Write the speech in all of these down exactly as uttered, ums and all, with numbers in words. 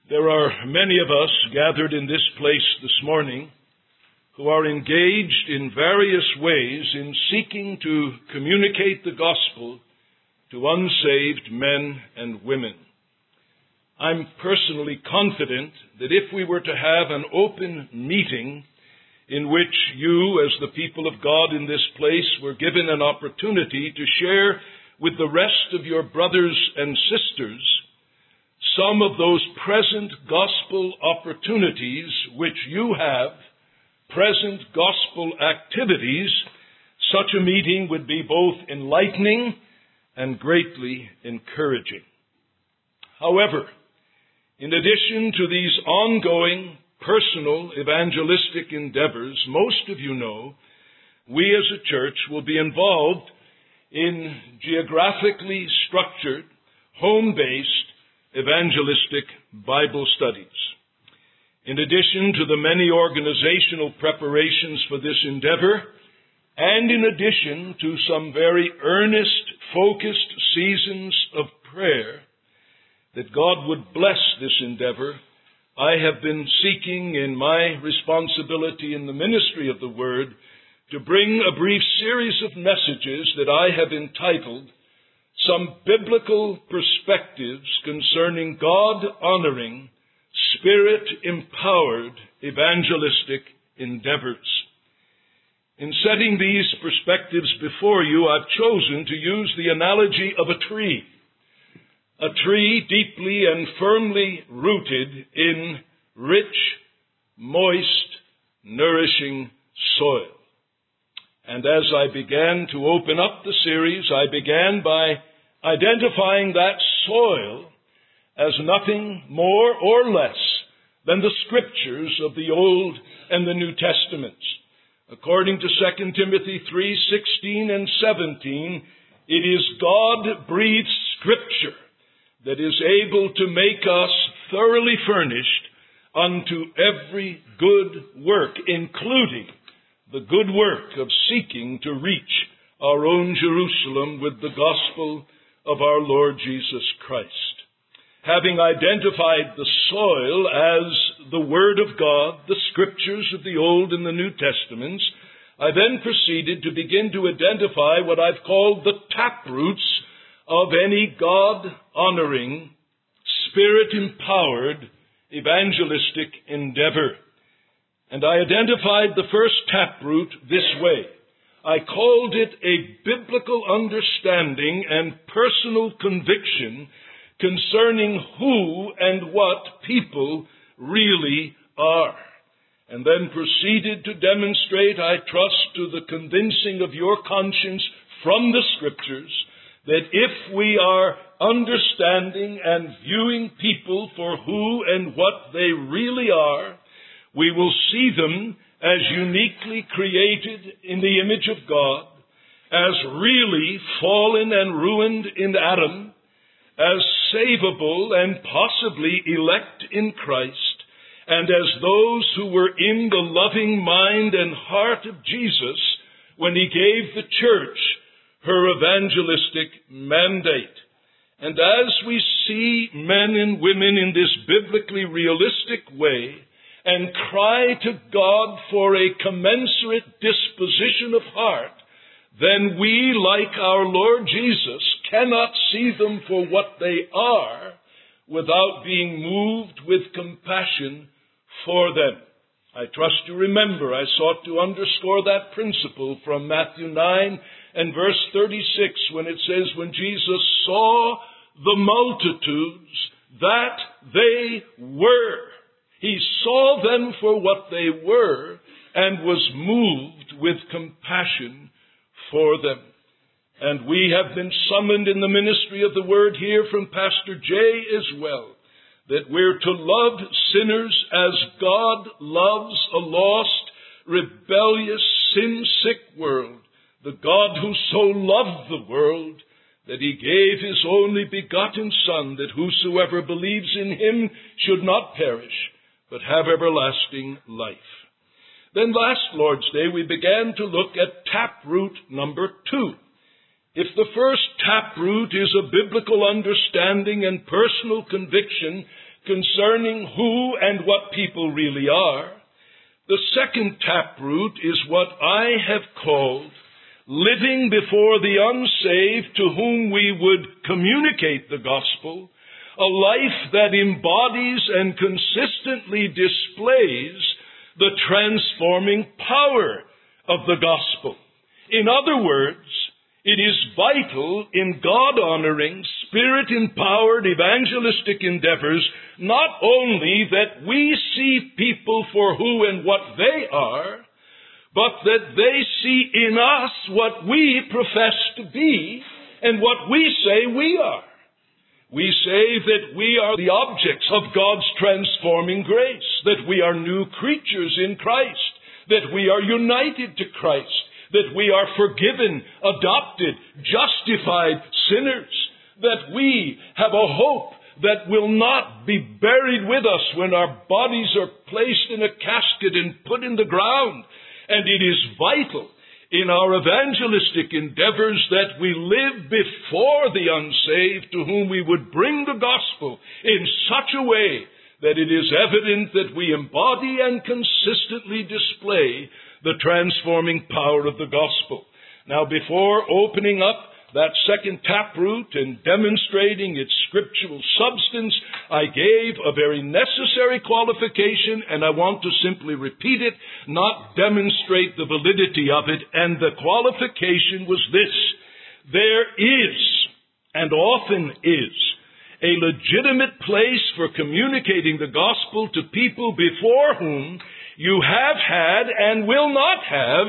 There are many of us gathered in this place this morning who are engaged in various ways in seeking to communicate the gospel to unsaved men and women. I'm personally confident that if we were to have an open meeting in which you, as the people of God in this place, were given an opportunity to share with the rest of your brothers and sisters some of those present gospel opportunities which you have, present gospel activities, such a meeting would be both enlightening and greatly encouraging. However, in addition to these ongoing personal evangelistic endeavors, most of you know, we as a church will be involved in geographically structured, home-based evangelistic Bible studies. In addition to the many organizational preparations for this endeavor, and in addition to some very earnest, focused seasons of prayer, that God would bless this endeavor, I have been seeking in my responsibility in the ministry of the Word to bring a brief series of messages that I have entitled Some Biblical Perspectives Concerning God-Honoring, Spirit-Empowered Evangelistic Endeavors. In setting these perspectives before you, I've chosen to use the analogy of a tree. A tree deeply and firmly rooted in rich, moist, nourishing soil. And as I began to open up the series, I began by identifying that soil as nothing more or less than the Scriptures of the Old and the New Testaments. According to Second Timothy three sixteen and seventeen, it is God-breathed Scripture that is able to make us thoroughly furnished unto every good work, including the good work of seeking to reach our own Jerusalem with the gospel of our Lord Jesus Christ. Having identified the soil as the Word of God, the Scriptures of the Old and the New Testaments, I then proceeded to begin to identify what I've called the taproots of any God-honoring, Spirit-empowered evangelistic endeavor. And I identified the first taproot this way. I called it a biblical understanding and personal conviction concerning who and what people really are. And then proceeded to demonstrate, I trust to the convincing of your conscience from the Scriptures, that if we are understanding and viewing people for who and what they really are, we will see them as uniquely created in the image of God, as really fallen and ruined in Adam, as savable and possibly elect in Christ, and as those who were in the loving mind and heart of Jesus when He gave the church her evangelistic mandate. And as we see men and women in this biblically realistic way and cry to God for a commensurate disposition of heart, then we, like our Lord Jesus, cannot see them for what they are without being moved with compassion for them. I trust you remember I sought to underscore that principle from Matthew nine and verse thirty-six, when it says, when Jesus saw the multitudes, that they were. He saw them for what they were and was moved with compassion for them. And we have been summoned in the ministry of the Word here from Pastor Jay as well, that we're to love sinners as God loves a lost, rebellious, sin-sick world. The God who so loved the world that He gave His only begotten Son, that whosoever believes in Him should not perish, but have everlasting life. Then last Lord's Day we began to look at taproot number two. If the first taproot is a biblical understanding and personal conviction concerning who and what people really are. The second taproot is what I have called living before the unsaved to whom we would communicate the gospel, a life that embodies and consistently displays the transforming power of the gospel. In other words, it is vital in God-honoring, Spirit-empowered evangelistic endeavors not only that we see people for who and what they are, but that they see in us what we profess to be and what we say we are. We say that we are the objects of God's transforming grace, that we are new creatures in Christ, that we are united to Christ, that we are forgiven, adopted, justified sinners, that we have a hope that will not be buried with us when our bodies are placed in a casket and put in the ground. And it is vital in our evangelistic endeavors that we live before the unsaved to whom we would bring the gospel in such a way that it is evident that we embody and consistently display the transforming power of the gospel. Now, before opening up that second taproot and demonstrating its scriptural substance, I gave a very necessary qualification, and I want to simply repeat it, not demonstrate the validity of it. And the qualification was this: there is, and often is, a legitimate place for communicating the gospel to people before whom you have had and will not have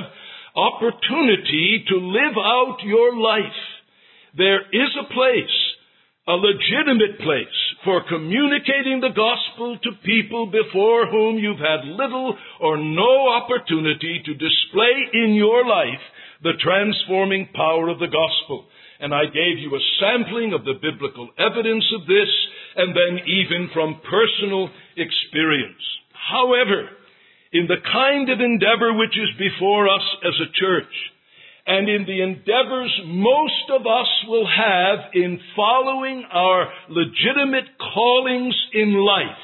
opportunity to live out your life. There is a place, a legitimate place, for communicating the gospel to people before whom you've had little or no opportunity to display in your life the transforming power of the gospel. And I gave you a sampling of the biblical evidence of this, and then even from personal experience. However, in the kind of endeavor which is before us as a church, and in the endeavors most of us will have in following our legitimate callings in life,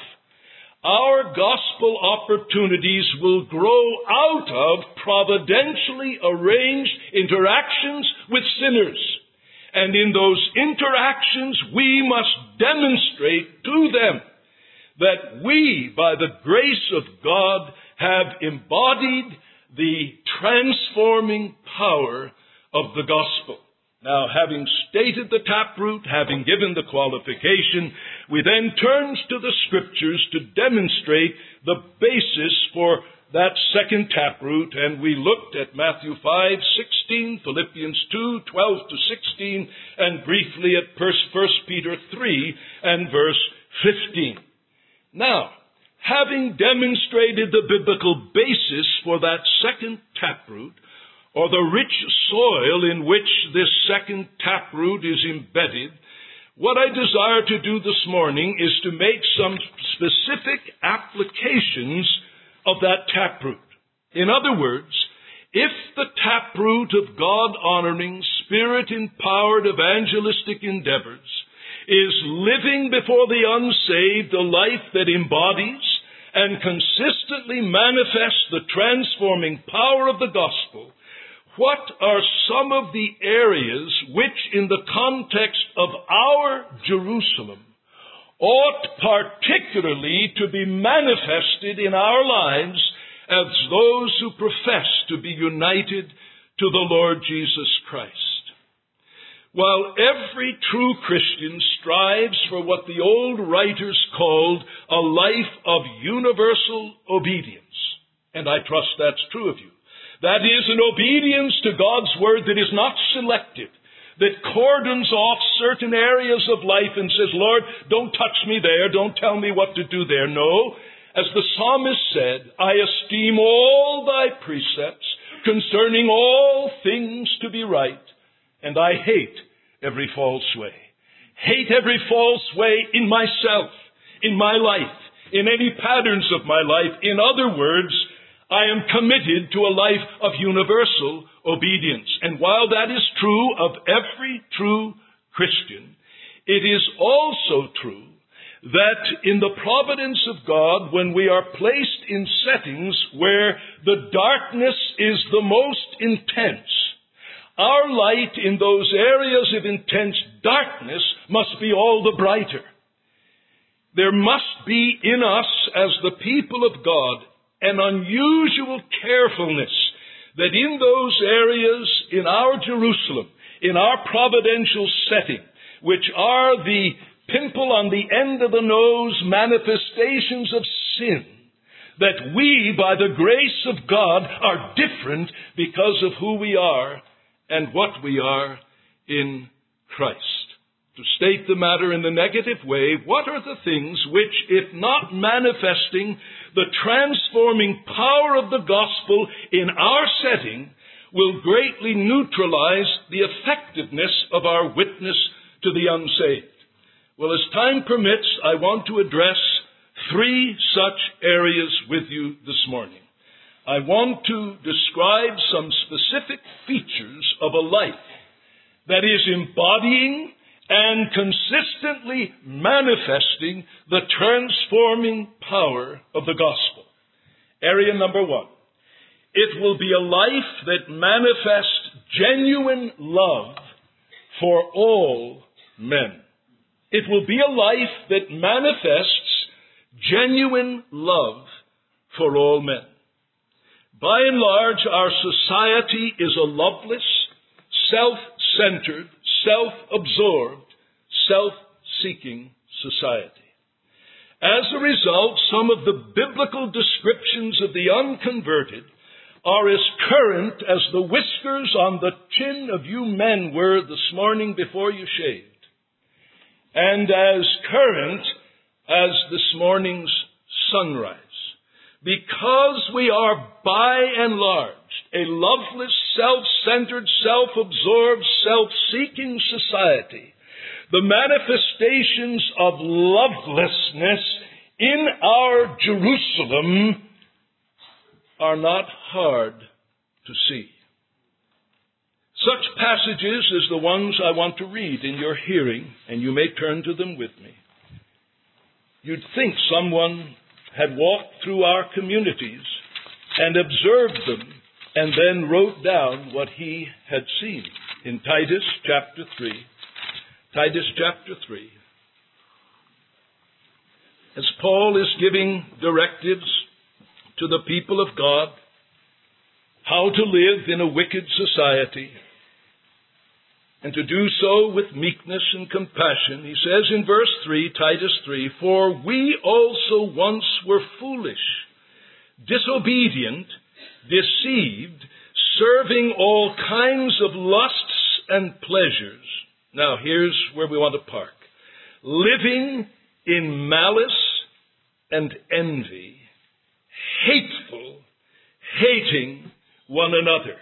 our gospel opportunities will grow out of providentially arranged interactions with sinners. And in those interactions, we must demonstrate to them that we, by the grace of God, have embodied the transforming power of the gospel. Now, having stated the taproot, having given the qualification, we then turn to the scriptures to demonstrate the basis for that second taproot, and we looked at Matthew five sixteen, Philippians two twelve to sixteen, and briefly at First Peter three and verse fifteen. Now, having demonstrated the biblical basis for that second taproot, or the rich soil in which this second taproot is embedded, what I desire to do this morning is to make some specific applications of that taproot. In other words, if the taproot of God-honoring, Spirit-empowered evangelistic endeavors is living before the unsaved a life that embodies and consistently manifests the transforming power of the gospel, what are some of the areas which, in the context of our Jerusalem, ought particularly to be manifested in our lives as those who profess to be united to the Lord Jesus Christ? While every true Christian strives for what the old writers called a life of universal obedience, and I trust that's true of you, that is, an obedience to God's word that is not selective, that cordons off certain areas of life and says, Lord, don't touch me there, don't tell me what to do there. No, as the psalmist said, I esteem all thy precepts concerning all things to be right, and I hate every false way. Hate every false way in myself, in my life, in any patterns of my life. In other words, I am committed to a life of universal obedience. And while that is true of every true Christian, it is also true that in the providence of God, when we are placed in settings where the darkness is the most intense, our light in those areas of intense darkness must be all the brighter. There must be in us, as the people of God, an unusual carefulness that in those areas in our Jerusalem, in our providential setting, which are the pimple on the end of the nose manifestations of sin, that we, by the grace of God, are different because of who we are and what we are in Christ. To state the matter in the negative way, what are the things which, if not manifesting the transforming power of the gospel in our setting, will greatly neutralize the effectiveness of our witness to the unsaved? Well, as time permits, I want to address three such areas with you this morning. I want to describe some specific features of a life that is embodying and consistently manifesting the transforming power of the gospel. Area number one. It will be a life that manifests genuine love for all men. It will be a life that manifests genuine love for all men. By and large, our society is a loveless, self-centered, self-absorbed, self-seeking society. As a result, some of the biblical descriptions of the unconverted are as current as the whiskers on the chin of you men were this morning before you shaved, and as current as this morning's sunrise. Because we are, by and large, a loveless, self-centered, self-absorbed, self-seeking society, the manifestations of lovelessness in our Jerusalem are not hard to see. Such passages as the ones I want to read in your hearing, and you may turn to them with me. You'd think someone had walked through our communities and observed them and then wrote down what he had seen. In Titus chapter three, Titus chapter three, as Paul is giving directives to the people of God how to live in a wicked society and to do so with meekness and compassion, he says in verse three, Titus three, "For we also once were foolish, disobedient, deceived, serving all kinds of lusts and pleasures." Now here's where we want to park. "Living in malice and envy, hateful, hating one another."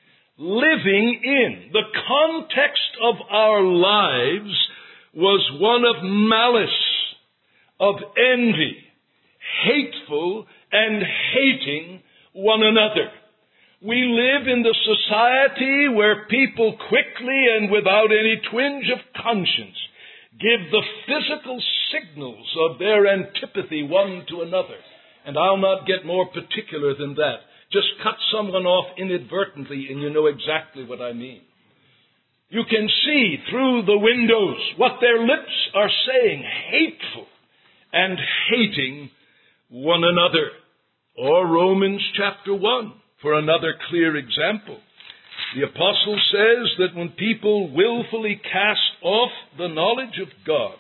Living in. The context of our lives was one of malice, of envy, hateful and hating one another. We live in the society where people quickly and without any twinge of conscience give the physical signals of their antipathy one to another. And I'll not get more particular than that. Just cut someone off inadvertently and you know exactly what I mean. You can see through the windows what their lips are saying, hateful and hating one another. Or Romans chapter one, for another clear example. The apostle says that when people willfully cast off the knowledge of God,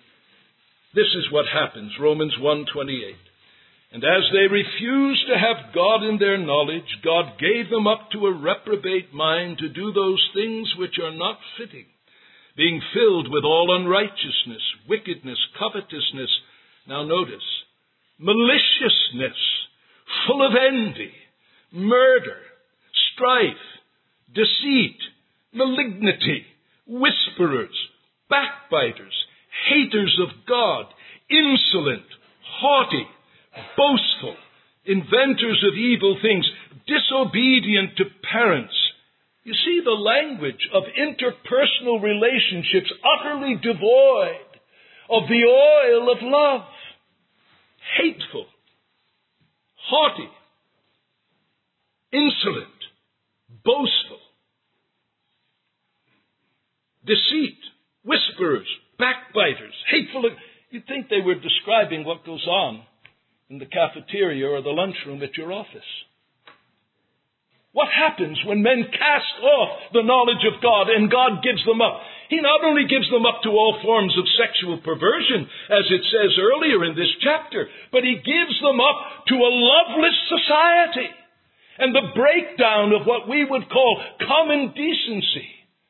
this is what happens, Romans one twenty-eight. "And as they refused to have God in their knowledge, God gave them up to a reprobate mind to do those things which are not fitting, being filled with all unrighteousness, wickedness, covetousness." Now notice, maliciousness, full of envy, murder, strife, deceit, malignity, whisperers, backbiters, haters of God, insolent, haughty, boastful, inventors of evil things, disobedient to parents. You see the language of interpersonal relationships utterly devoid of the oil of love. Hateful, haughty, insolent, boastful, deceit, whisperers, backbiters, hateful. You'd think they were describing what goes on in the cafeteria or the lunchroom at your office. What happens when men cast off the knowledge of God and God gives them up? He not only gives them up to all forms of sexual perversion, as it says earlier in this chapter, but He gives them up to a loveless society and the breakdown of what we would call common decency,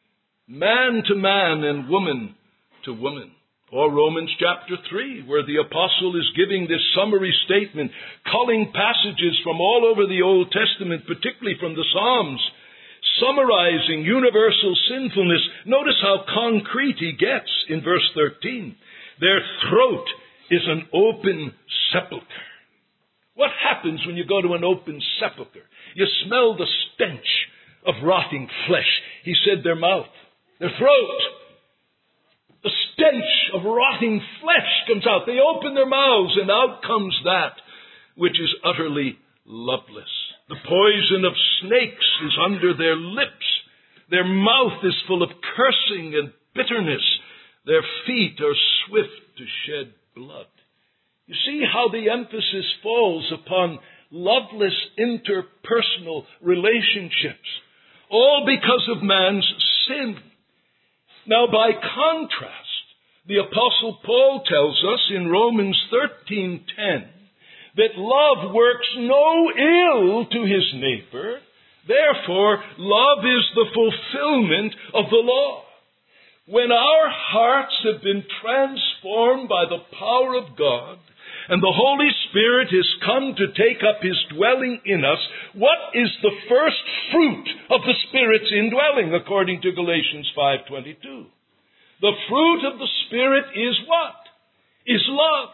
man to man and woman to woman. Or Romans chapter three, where the apostle is giving this summary statement, culling passages from all over the Old Testament, particularly from the Psalms, summarizing universal sinfulness. Notice how concrete he gets in verse thirteen. Their throat is an open sepulchre. What happens when you go to an open sepulchre? You smell the stench of rotting flesh. He said their mouth, their throat. The stench of rotting flesh comes out. They open their mouths and out comes that which is utterly loveless. The poison of snakes is under their lips. Their mouth is full of cursing and bitterness. Their feet are swift to shed blood. You see how the emphasis falls upon loveless interpersonal relationships, all because of man's sin. Now, by contrast, the Apostle Paul tells us in Romans thirteen ten that love works no ill to his neighbor. Therefore, love is the fulfillment of the law. When our hearts have been transformed by the power of God, and the Holy Spirit has come to take up His dwelling in us, what is the first fruit of the Spirit's indwelling, according to Galatians five twenty-two? The fruit of the Spirit is what? Is love.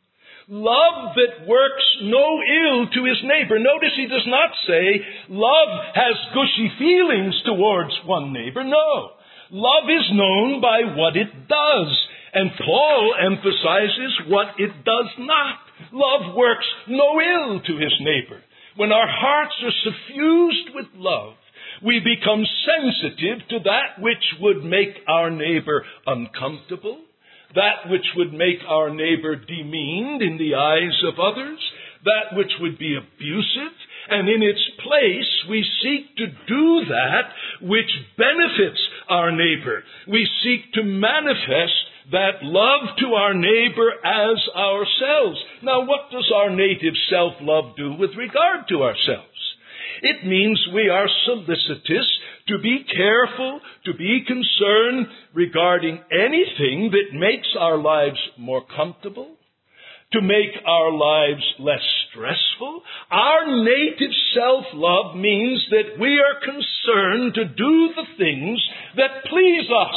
Love that works no ill to his neighbor. Notice he does not say love has gushy feelings towards one neighbor. No. Love is known by what it does. And Paul emphasizes what it does not. Love works no ill to his neighbor. When our hearts are suffused with love, we become sensitive to that which would make our neighbor uncomfortable, that which would make our neighbor demeaned in the eyes of others, that which would be abusive, and in its place we seek to do that which benefits our neighbor. We seek to manifest that love to our neighbor as ourselves. Now, what does our native self-love do with regard to ourselves? It means we are solicitous to be careful, to be concerned regarding anything that makes our lives more comfortable, to make our lives less stressful. Our native self-love means that we are concerned to do the things that please us.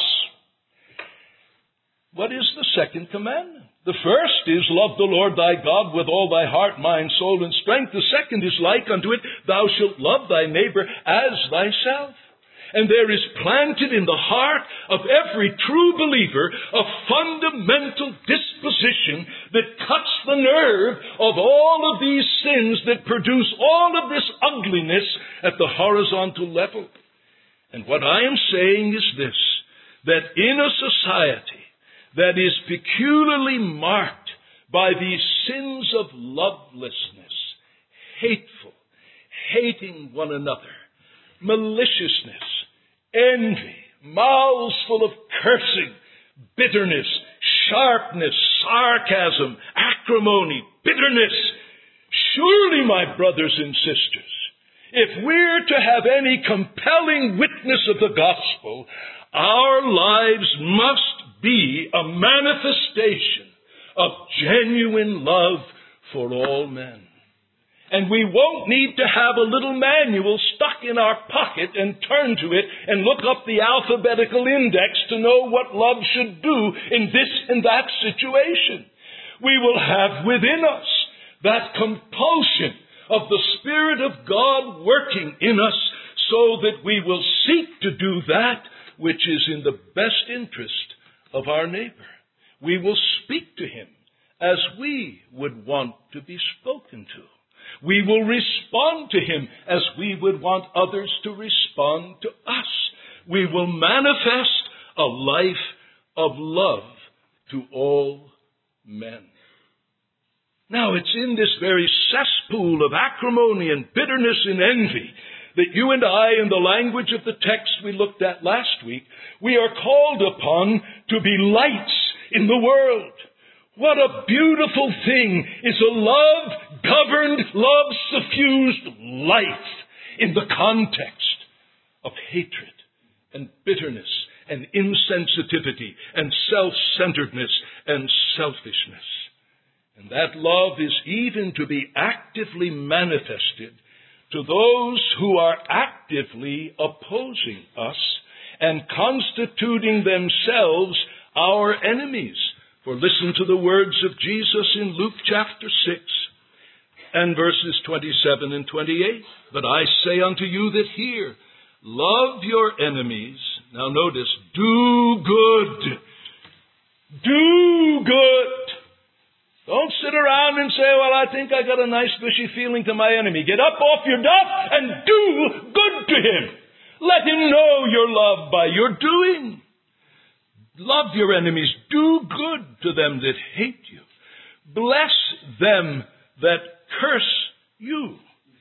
What is the second commandment? The first is, love the Lord thy God with all thy heart, mind, soul, and strength. The second is like unto it, thou shalt love thy neighbor as thyself. And there is planted in the heart of every true believer a fundamental disposition that cuts the nerve of all of these sins that produce all of this ugliness at the horizontal level. And what I am saying is this, that in a society that is peculiarly marked by these sins of lovelessness, hateful, hating one another, maliciousness, envy, mouths full of cursing, bitterness, sharpness, sarcasm, acrimony, bitterness. Surely, my brothers and sisters, if we're to have any compelling witness of the gospel, our lives must be a manifestation of genuine love for all men. And we won't need to have a little manual stuck in our pocket and turn to it and look up the alphabetical index to know what love should do in this and that situation. We will have within us that compulsion of the Spirit of God working in us so that we will seek to do that which is in the best interest of our neighbor. We will speak to him as we would want to be spoken to. We will respond to him as we would want others to respond to us. We will manifest a life of love to all men. Now, it's in this very cesspool of acrimony and bitterness and envy that you and I, in the language of the text we looked at last week, we are called upon to be lights in the world. What a beautiful thing is a love-governed, love-suffused life in the context of hatred and bitterness and insensitivity and self-centeredness and selfishness. And that love is even to be actively manifested to those who are actively opposing us and constituting themselves our enemies. For listen to the words of Jesus in Luke chapter six and verses twenty-seven and twenty-eight. But I say unto you that hear, love your enemies. Now notice, do good. Do good. Don't sit around and say, well, I think I got a nice gushy feeling to my enemy. Get up off your duff and do good to him. Let him know your love by your doing. Love your enemies. Do good to them that hate you. Bless them that curse you.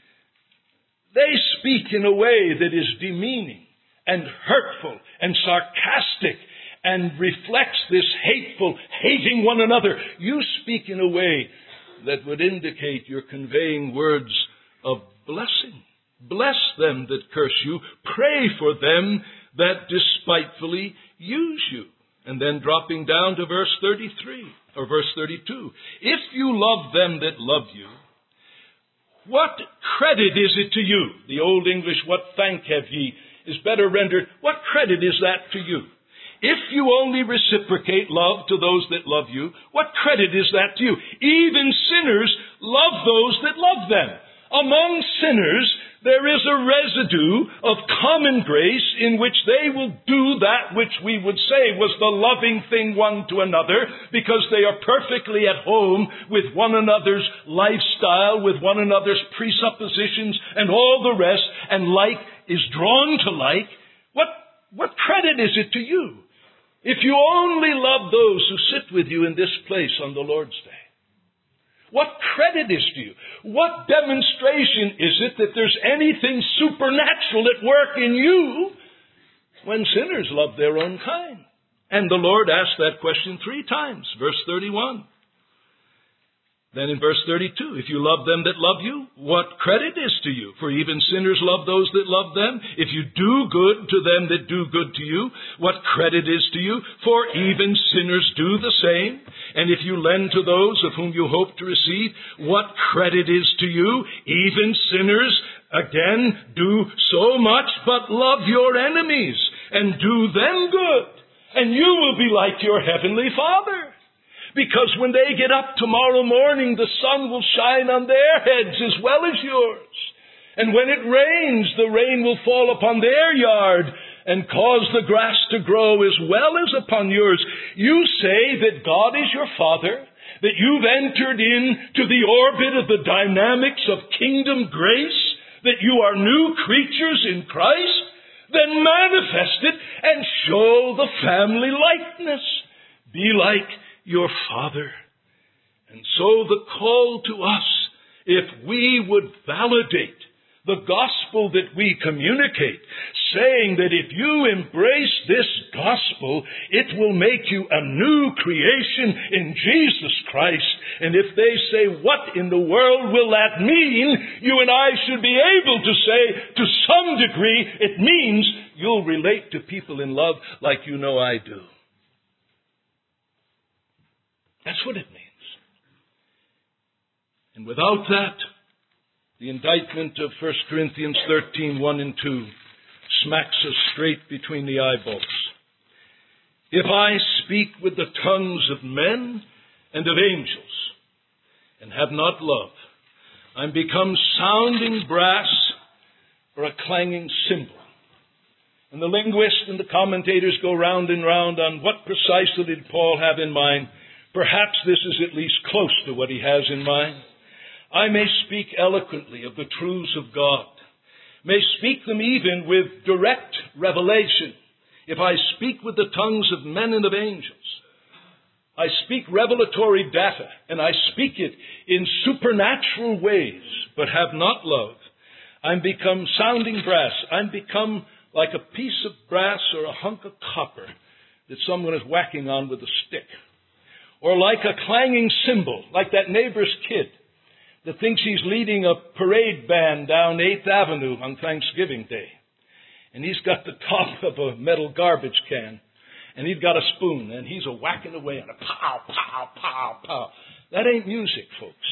They speak in a way that is demeaning and hurtful and sarcastic and reflects this hateful, hating one another. You speak in a way that would indicate you're conveying words of blessing. Bless them that curse you. Pray for them that despitefully use you. And then dropping down to verse thirty-three, or verse thirty-two. If you love them that love you, what credit is it to you? The Old English, what thank have ye, is better rendered, what credit is that to you? If you only reciprocate love to those that love you, what credit is that to you? Even sinners love those that love them. Among sinners, there is a residue of common grace in which they will do that which we would say was the loving thing one to another, because they are perfectly at home with one another's lifestyle, with one another's presuppositions, and all the rest, and like is drawn to like. What, what credit is it to you if you only love those who sit with you in this place on the Lord's Day? What credit is to you? What demonstration is it that there's anything supernatural at work in you when sinners love their own kind? And the Lord asked that question three times. Verse thirty-one. Then in verse thirty-two, if you love them that love you, what credit is to you? For even sinners love those that love them. If you do good to them that do good to you, what credit is to you? For even sinners do the same. And if you lend to those of whom you hope to receive, what credit is to you? Even sinners, again, do so much, but love your enemies and do them good. And you will be like your heavenly Father. Because when they get up tomorrow morning, the sun will shine on their heads as well as yours. And when it rains, the rain will fall upon their yard and cause the grass to grow as well as upon yours. You say that God is your Father, that you've entered into the orbit of the dynamics of kingdom grace, that you are new creatures in Christ. Then manifest it and show the family likeness. Be like your Father. And so the call to us, if we would validate the gospel that we communicate, saying that if you embrace this gospel, it will make you a new creation in Jesus Christ. And if they say, what in the world will that mean? You and I should be able to say, to some degree, it means you'll relate to people in love like you know I do. That's what it means. And without that, the indictment of First Corinthians thirteen, one and two smacks us straight between the eyeballs. If I speak with the tongues of men and of angels and have not love, I'm become sounding brass or a clanging cymbal. And the linguists and the commentators go round and round on what precisely did Paul have in mind. Perhaps this is at least close to what he has in mind. I may speak eloquently of the truths of God, may speak them even with direct revelation. If I speak with the tongues of men and of angels, I speak revelatory data, and I speak it in supernatural ways, but have not love, I'm become sounding brass. I'm become like a piece of brass or a hunk of copper that someone is whacking on with a stick. Or like a clanging cymbal, like that neighbor's kid that thinks he's leading a parade band down eighth Avenue on Thanksgiving Day. And he's got the top of a metal garbage can. And he's got a spoon. And he's a whacking away on it. Pow, pow, pow, pow. That ain't music, folks.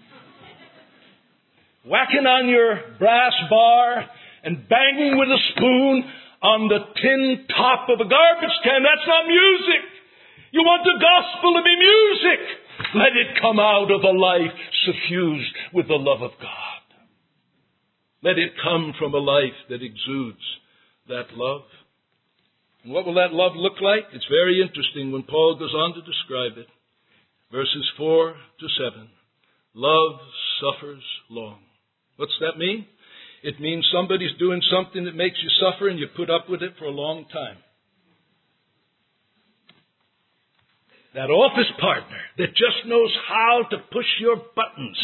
Whacking on your brass bar and banging with a spoon on the tin top of a garbage can, that's not music. You want the gospel to be music. Let it come out of a life suffused with the love of God. Let it come from a life that exudes that love. And what will that love look like? It's very interesting when Paul goes on to describe it. Verses four to seven. Love suffers long. What's that mean? It means somebody's doing something that makes you suffer and you put up with it for a long time. That office partner that just knows how to push your buttons.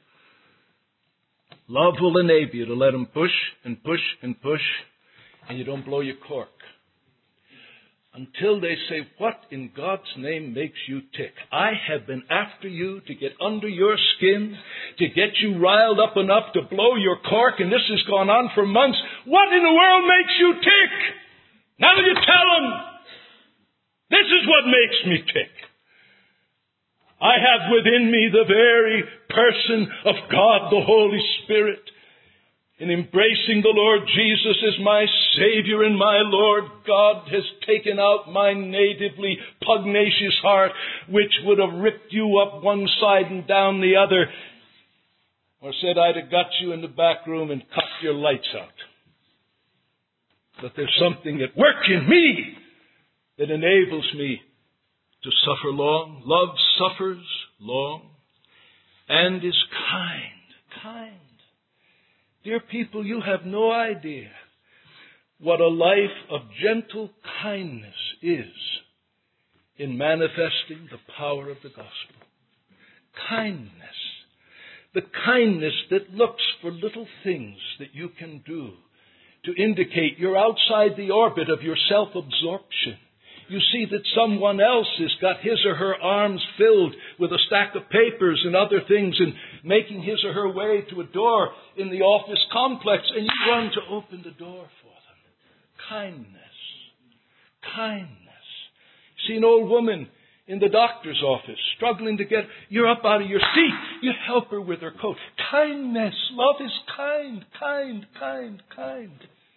Love will enable you to let him push and push and push, and you don't blow your cork. Until they say, what in God's name makes you tick? I have been after you to get under your skin, to get you riled up enough to blow your cork, and this has gone on for months. What in the world makes you tick? Now you tell them. This is what makes me tick. I have within me the very person of God, the Holy Spirit. In embracing the Lord Jesus as my Savior and my Lord, God has taken out my natively pugnacious heart, which would have ripped you up one side and down the other, or said I'd have got you in the back room and cut your lights out. But there's something at work in me that enables me to suffer long. Love suffers long and is kind. Kind. Dear people, you have no idea what a life of gentle kindness is in manifesting the power of the gospel. Kindness. The kindness that looks for little things that you can do to indicate you're outside the orbit of your self-absorption. You see that someone else has got his or her arms filled with a stack of papers and other things and making his or her way to a door in the office complex, and you run to open the door for them. Kindness. Kindness. See an old woman in the doctor's office struggling to get, you're up out of your seat. You help her with her coat. Kindness. Love is kind, kind, kind, kind.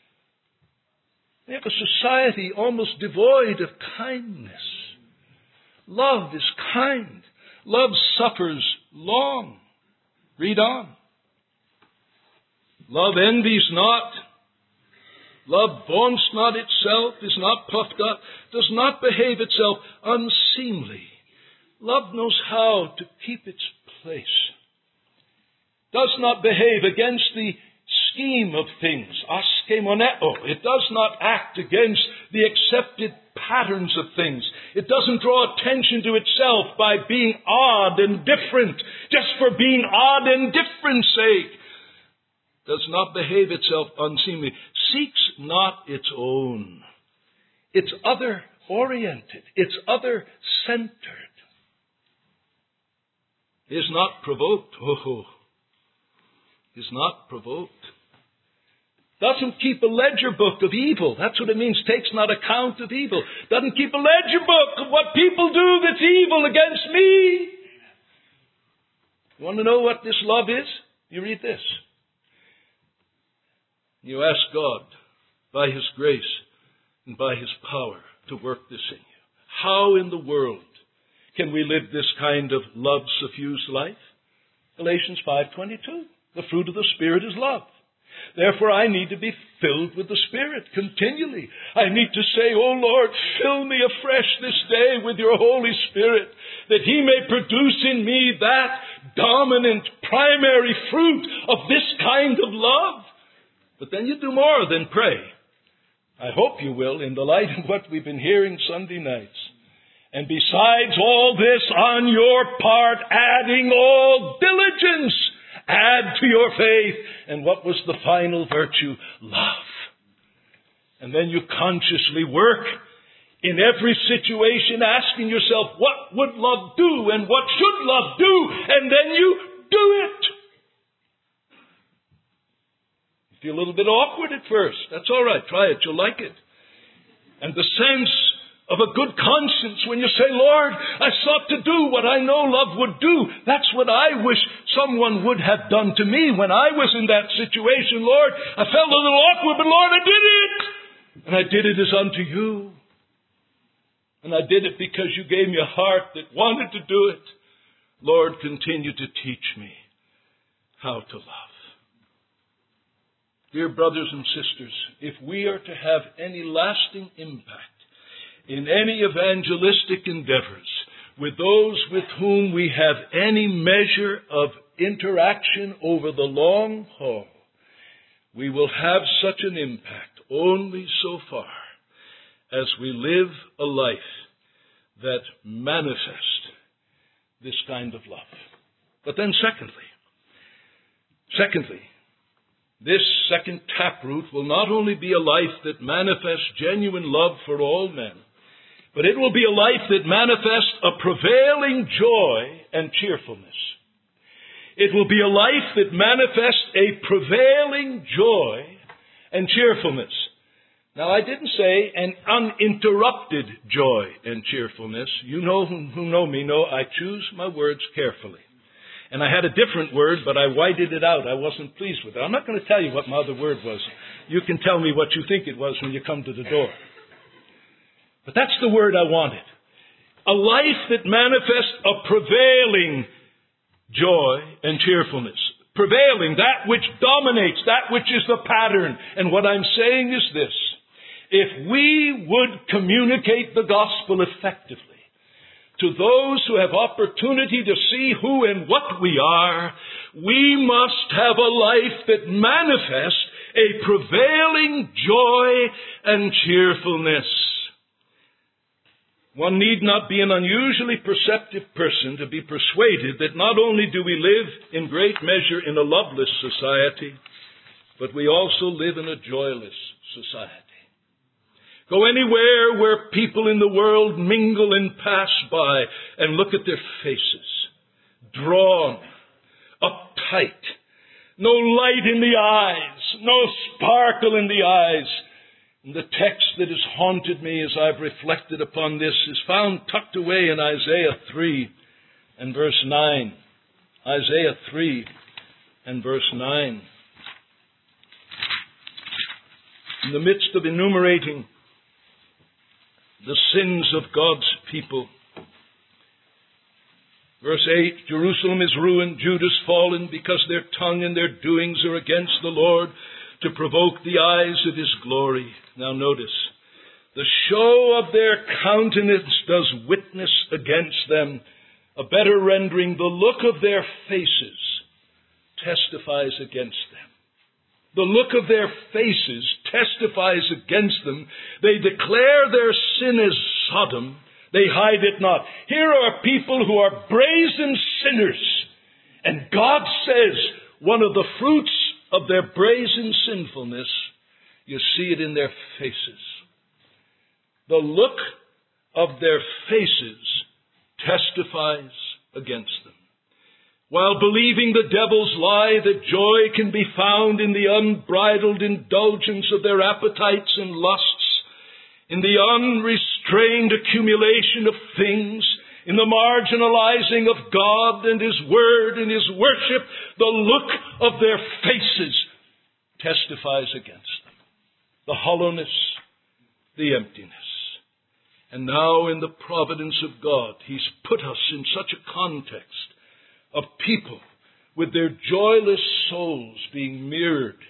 We have a society almost devoid of kindness. Love is kind. Love suffers long. Read on. Love envies not. Love vaunts not itself, is not puffed up, does not behave itself unseemly. Love knows how to keep its place. Does not behave against the scheme of things, askemoneo. It does not act against the accepted patterns of things. It doesn't draw attention to itself by being odd and different, just for being odd and different sake. Does not behave itself unseemly. Seeks not its own. It's other-oriented. It's other-centered. Is not provoked. Oh, is not provoked. Doesn't keep a ledger book of evil. That's what it means. Takes not account of evil. Doesn't keep a ledger book of what people do that's evil against me. You want to know what this love is? You read this. You ask God, by His grace and by His power, to work this in you. How in the world can we live this kind of love-suffused life? Galatians five twenty-two. The fruit of the Spirit is love. Therefore, I need to be filled with the Spirit continually. I need to say, "Oh Lord, fill me afresh this day with your Holy Spirit, that He may produce in me that dominant, primary fruit of this kind of love." But then you do more than pray. I hope you will, in the light of what we've been hearing Sunday nights. And besides all this, on your part, adding all diligence, add to your faith. And what was the final virtue? Love. And then you consciously work in every situation, asking yourself, what would love do and what should love do? And then you do it. You feel a little bit awkward at first. That's all right. Try it. You'll like it. And the sense of a good conscience when you say, "Lord, I sought to do what I know love would do. That's what I wish someone would have done to me when I was in that situation. Lord, I felt a little awkward, but Lord, I did it. And I did it as unto you. And I did it because you gave me a heart that wanted to do it. Lord, continue to teach me how to love." Dear brothers and sisters, if we are to have any lasting impact in any evangelistic endeavors with those with whom we have any measure of interaction over the long haul, we will have such an impact only so far as we live a life that manifests this kind of love. But then secondly, secondly, this second taproot will not only be a life that manifests genuine love for all men, but it will be a life that manifests a prevailing joy and cheerfulness. It will be a life that manifests a prevailing joy and cheerfulness. Now, I didn't say an uninterrupted joy and cheerfulness. You know who know me know I choose my words carefully. And I had a different word, but I whited it out. I wasn't pleased with it. I'm not going to tell you what my other word was. You can tell me what you think it was when you come to the door. But that's the word I wanted. A life that manifests a prevailing joy and cheerfulness. Prevailing, that which dominates, that which is the pattern. And what I'm saying is this. If we would communicate the gospel effectively to those who have opportunity to see who and what we are, we must have a life that manifests a prevailing joy and cheerfulness. One need not be an unusually perceptive person to be persuaded that not only do we live in great measure in a loveless society, but we also live in a joyless society. Go anywhere where people in the world mingle and pass by and look at their faces, drawn, uptight, no light in the eyes, no sparkle in the eyes. And the text that has haunted me as I've reflected upon this is found tucked away in Isaiah three and verse nine. Isaiah three and verse nine. In the midst of enumerating the sins of God's people, verse eight, Jerusalem is ruined, Judah's fallen, because their tongue and their doings are against the Lord, to provoke the eyes of His glory. Now notice, the show of their countenance does witness against them. A better rendering, the look of their faces testifies against them. The look of their faces testifies against them. They declare their sin as Sodom. They hide it not. Here are people who are brazen sinners. And God says one of the fruits of their brazen sinfulness, you see it in their faces. The look of their faces testifies against them. While believing the devil's lie that joy can be found in the unbridled indulgence of their appetites and lusts, in the unrestrained accumulation of things, in the marginalizing of God and His Word and His worship, the look of their faces testifies against them. The hollowness, the emptiness. And now in the providence of God, He's put us in such a context of people with their joyless souls being mirrored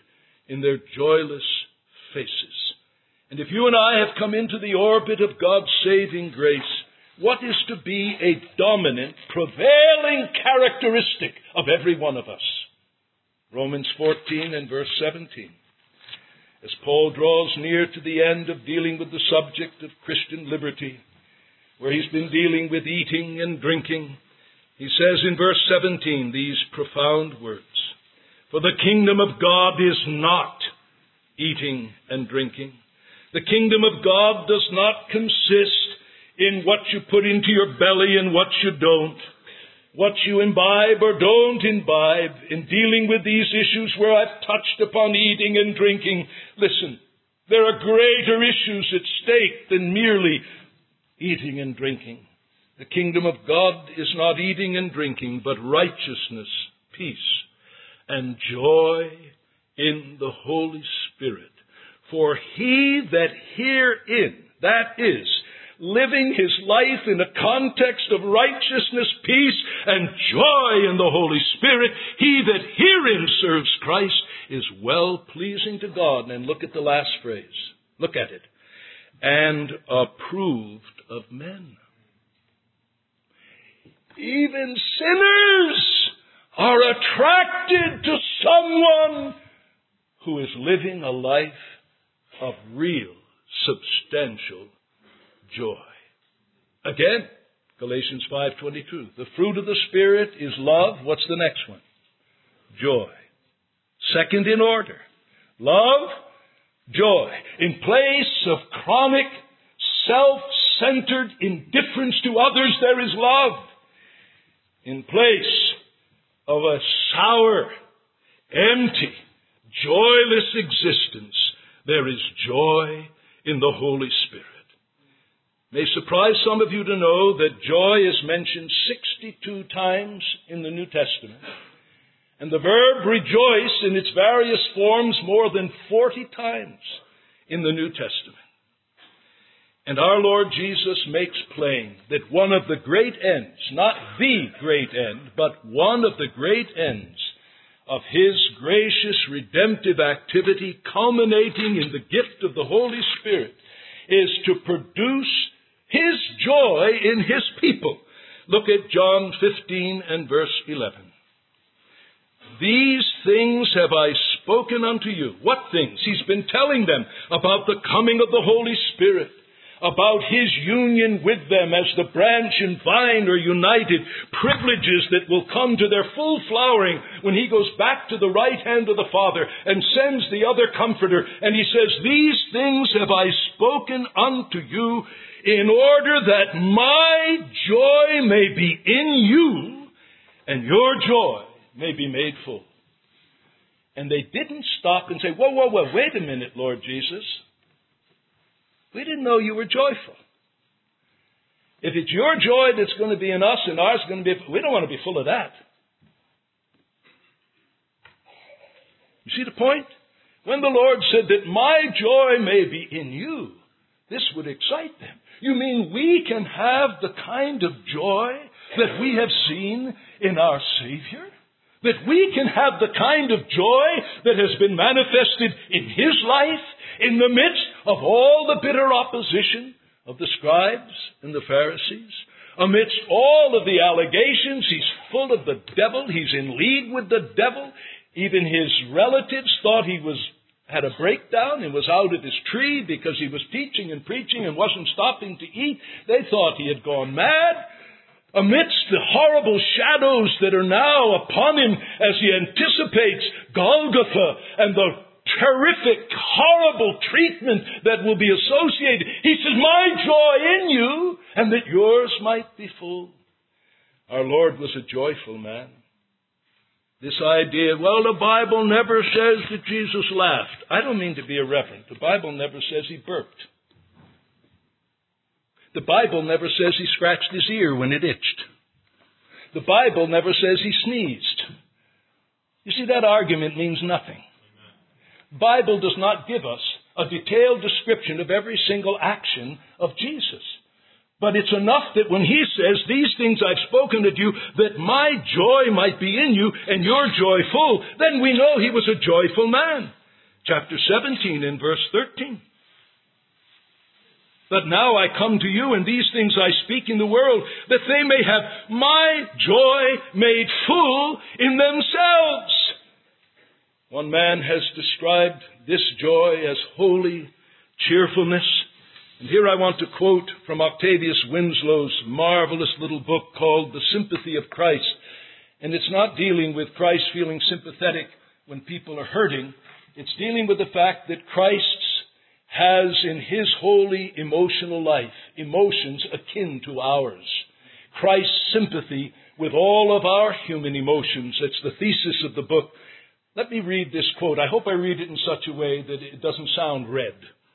in their joyless faces. And if you and I have come into the orbit of God's saving grace, what is to be a dominant, prevailing characteristic of every one of us? Romans fourteen and verse seventeen. As Paul draws near to the end of dealing with the subject of Christian liberty, where he's been dealing with eating and drinking, he says in verse seventeen these profound words, "For the kingdom of God is not eating and drinking. The kingdom of God does not consist in what you put into your belly and what you don't, what you imbibe or don't imbibe. In dealing with these issues where I've touched upon eating and drinking, listen, there are greater issues at stake than merely eating and drinking. The kingdom of God is not eating and drinking, but righteousness, peace, and joy in the Holy Spirit. For he that herein, that is, living his life in a context of righteousness, peace, and joy in the Holy Spirit, he that herein serves Christ is well-pleasing to God." And look at the last phrase. Look at it. "And approved of men." Even sinners are attracted to someone who is living a life of real, substantial joy. Again, Galatians five twenty-two. The fruit of the Spirit is love. What's the next one? Joy. Second in order. Love, joy. In place of chronic, self-centered indifference to others, there is love. In place of a sour, empty, joyless existence, there is joy in the Holy Spirit. It may surprise some of you to know that joy is mentioned sixty-two times in the New Testament, and the verb rejoice in its various forms more than forty times in the New Testament. And our Lord Jesus makes plain that one of the great ends, not the great end, but one of the great ends of His gracious redemptive activity, culminating in the gift of the Holy Spirit, is to produce His joy in His people. Look at John fifteen and verse eleven. "These things have I spoken unto you." What things? He's been telling them about the coming of the Holy Spirit, about His union with them as the branch and vine are united, privileges that will come to their full flowering when He goes back to the right hand of the Father and sends the other Comforter. And He says, "These things have I spoken unto you in order that my joy may be in you and your joy may be made full." And they didn't stop and say, whoa, whoa, whoa, wait a minute, Lord Jesus. We didn't know you were joyful. If it's your joy that's going to be in us and ours is going to be, we don't want to be full of that. You see the point? When the Lord said that my joy may be in you, this would excite them. You mean we can have the kind of joy that we have seen in our Savior? That we can have the kind of joy that has been manifested in His life in the midst of all the bitter opposition of the scribes and the Pharisees? Amidst all of the allegations, he's full of the devil. He's in league with the devil. Even his relatives thought he was had a breakdown and was out of his tree because he was teaching and preaching and wasn't stopping to eat. They thought he had gone mad. Amidst the horrible shadows that are now upon him as he anticipates Golgotha and the terrific, horrible treatment that will be associated, he says, my joy in you, and that yours might be full. Our Lord was a joyful man. This idea, well, the Bible never says that Jesus laughed. I don't mean to be irreverent. The Bible never says he burped. The Bible never says he scratched his ear when it itched. The Bible never says he sneezed. You see, that argument means nothing. The Bible does not give us a detailed description of every single action of Jesus. But it's enough that when he says, these things I've spoken to you, that my joy might be in you and your joy full, then we know he was a joyful man. chapter seventeen in verse thirteen. But now I come to you, and these things I speak in the world, that they may have my joy made full in themselves. One man has described this joy as holy cheerfulness. And here I want to quote from Octavius Winslow's marvelous little book called The Sympathy of Christ. And it's not dealing with Christ feeling sympathetic when people are hurting. It's dealing with the fact that Christ has in his holy emotional life emotions akin to ours. Christ's sympathy with all of our human emotions. It's the thesis of the book. Let me read this quote. I hope I read it in such a way that it doesn't sound read.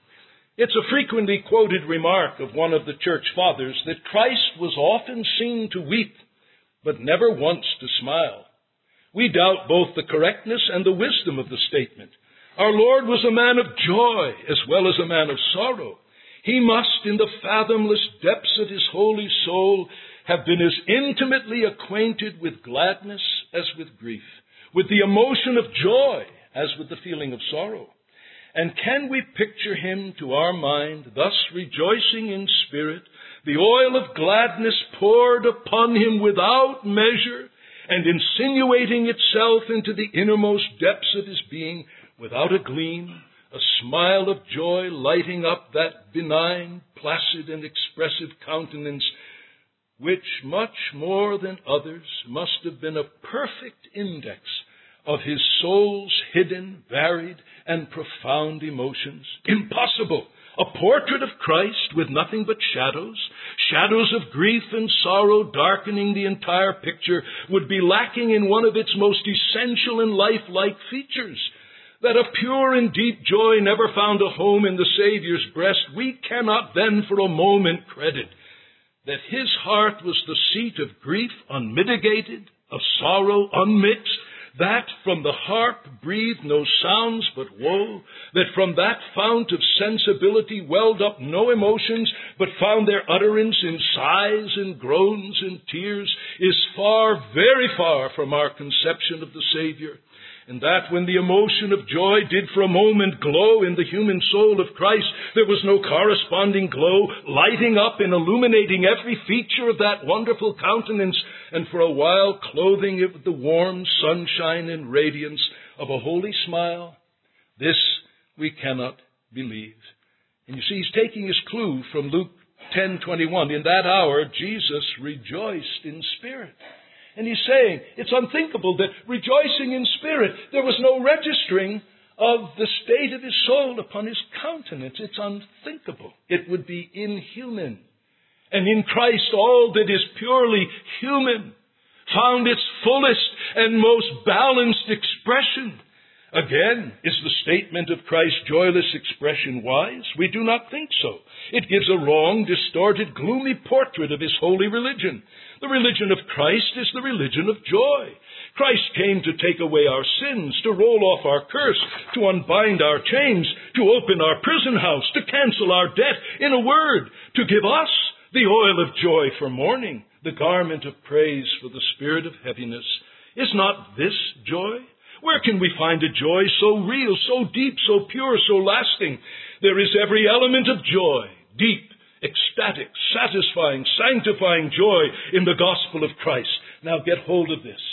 It's a frequently quoted remark of one of the church fathers that Christ was often seen to weep, but never once to smile. We doubt both the correctness and the wisdom of the statement. Our Lord was a man of joy as well as a man of sorrow. He must, in the fathomless depths of his holy soul, have been as intimately acquainted with gladness as with grief, with the emotion of joy as with the feeling of sorrow. And can we picture him to our mind, thus rejoicing in spirit, the oil of gladness poured upon him without measure, and insinuating itself into the innermost depths of his being, without a gleam, a smile of joy lighting up that benign, placid, and expressive countenance, which much more than others must have been a perfect index of his soul's hidden, varied, and profound emotions. Impossible! A portrait of Christ with nothing but shadows, shadows of grief and sorrow darkening the entire picture, would be lacking in one of its most essential and lifelike features. That a pure and deep joy never found a home in the Savior's breast, we cannot then for a moment credit. That his heart was the seat of grief unmitigated, of sorrow unmixed, that from the harp breathed no sounds but woe, that from that fount of sensibility welled up no emotions, but found their utterance in sighs and groans and tears, is far, very far from our conception of the Savior. And that when the emotion of joy did for a moment glow in the human soul of Christ, there was no corresponding glow lighting up and illuminating every feature of that wonderful countenance, and for a while clothing it with the warm sunshine and radiance of a holy smile. This we cannot believe. And you see, he's taking his clue from Luke ten twenty-one. In that hour, Jesus rejoiced in spirit. And he's saying, it's unthinkable that rejoicing in spirit, there was no registering of the state of his soul upon his countenance. It's unthinkable. It would be inhuman. And in Christ, all that is purely human found its fullest and most balanced expression. Again, is the statement of Christ's joyless expression wise? We do not think so. It gives a wrong, distorted, gloomy portrait of his holy religion. The religion of Christ is the religion of joy. Christ came to take away our sins, to roll off our curse, to unbind our chains, to open our prison house, to cancel our debt. In a word, to give us the oil of joy for mourning, the garment of praise for the spirit of heaviness. Is not this joy? Where can we find a joy so real, so deep, so pure, so lasting? There is every element of joy, deep, ecstatic, satisfying, sanctifying joy in the gospel of Christ. Now get hold of this.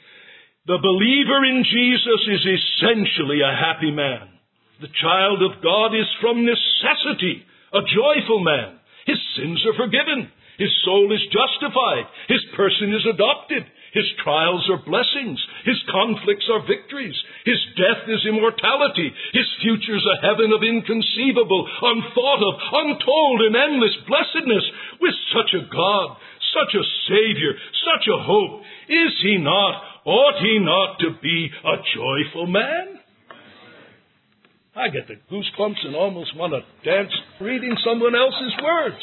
The believer in Jesus is essentially a happy man. The child of God is from necessity a joyful man. His sins are forgiven. His soul is justified. His person is adopted. His trials are blessings. His conflicts are victories. His death is immortality. His future is a heaven of inconceivable, unthought of, untold, and endless blessedness. With such a God, such a Savior, such a hope, is he not, ought he not to be a joyful man? I get the goosebumps and almost want to dance reading someone else's words.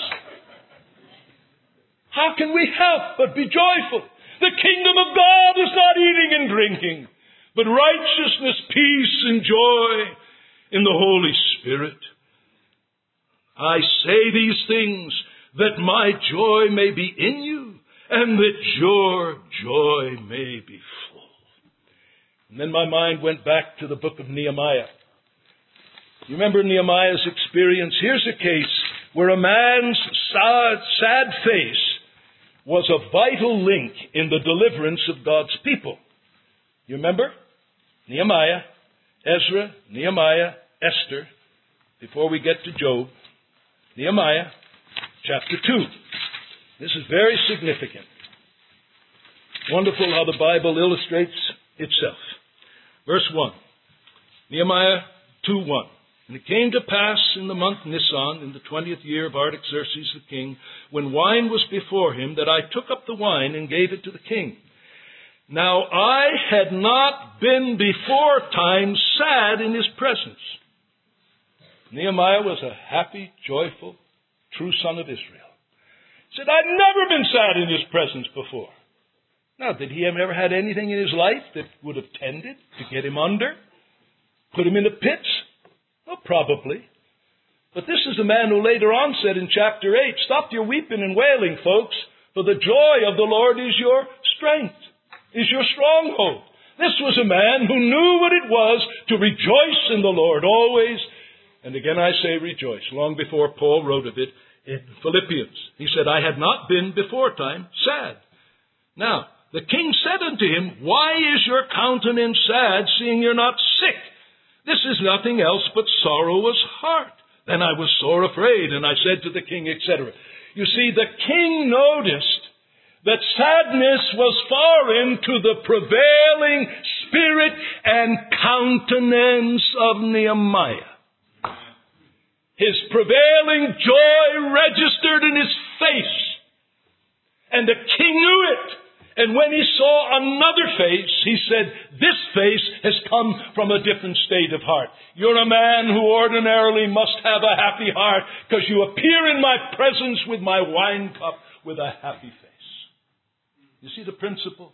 How can we help but be joyful? The kingdom of God is not eating and drinking, but righteousness, peace, and joy in the Holy Spirit. I say these things that my joy may be in you, and that your joy may be full. And then my mind went back to the book of Nehemiah. You remember Nehemiah's experience? Here's a case where a man's sad, sad face was a vital link in the deliverance of God's people. You remember? Nehemiah, Ezra, Nehemiah, Esther. Before we get to Job, Nehemiah chapter two. This is very significant. Wonderful how the Bible illustrates itself. Verse one. Nehemiah two one. And it came to pass in the month Nisan, in the twentieth year of Artaxerxes the king, when wine was before him, that I took up the wine and gave it to the king. Now I had not been before time sad in his presence. Nehemiah was a happy, joyful, true son of Israel. He said, I'd never been sad in his presence before. Now, did he have ever had anything in his life that would have tended to get him under? Put him in the pits? Well, probably. But this is the man who later on said in chapter eight, stop your weeping and wailing, folks, for the joy of the Lord is your strength, is your stronghold. This was a man who knew what it was to rejoice in the Lord always. And again I say rejoice, long before Paul wrote of it in Philippians. He said, I had not been before time sad. Now, the king said unto him, why is your countenance sad, seeing you're not sick? This is nothing else but sorrowless heart. Then I was sore afraid, and I said to the king, et cetera. You see, the king noticed that sadness was foreign to the prevailing spirit and countenance of Nehemiah. His prevailing joy registered in his face. And the king knew it. And when he saw another face, he said, this face has come from a different state of heart. You're a man who ordinarily must have a happy heart because you appear in my presence with my wine cup with a happy face. You see the principle?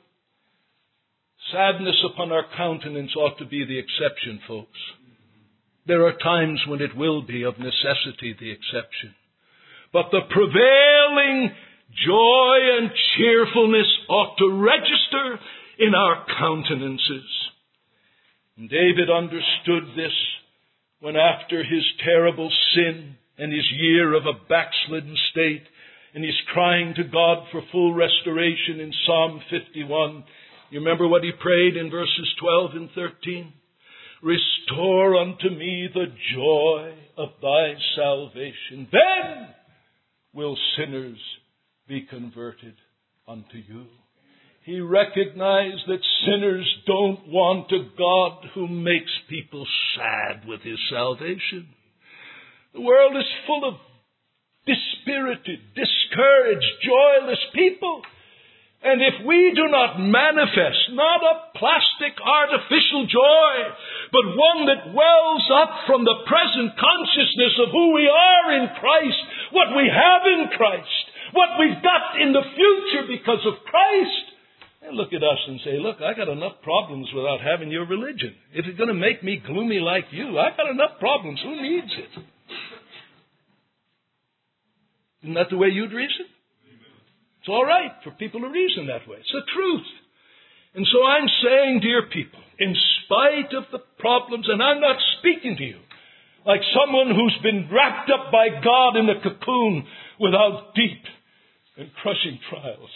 Sadness upon our countenance ought to be the exception, folks. There are times when it will be of necessity the exception. But the prevailing joy and cheerfulness ought to register in our countenances. And David understood this when after his terrible sin and his year of a backslidden state, and he's crying to God for full restoration in Psalm fifty-one. You remember what he prayed in verses twelve and thirteen? Restore unto me the joy of thy salvation. Then will sinners be converted unto you. He recognized that sinners don't want a God who makes people sad with his salvation. The world is full of dispirited, discouraged, joyless people. And if we do not manifest not a plastic, artificial joy, but one that wells up from the present consciousness of who we are in Christ, what we have in Christ, what we've got in the future because of Christ, and look at us and say, look, I got enough problems without having your religion. If it's going to make me gloomy like you, I got enough problems. Who needs it? Isn't that the way you'd reason? It's all right for people to reason that way. It's the truth. And so I'm saying, dear people, in spite of the problems, and I'm not speaking to you like someone who's been wrapped up by God in a cocoon without deep and crushing trials.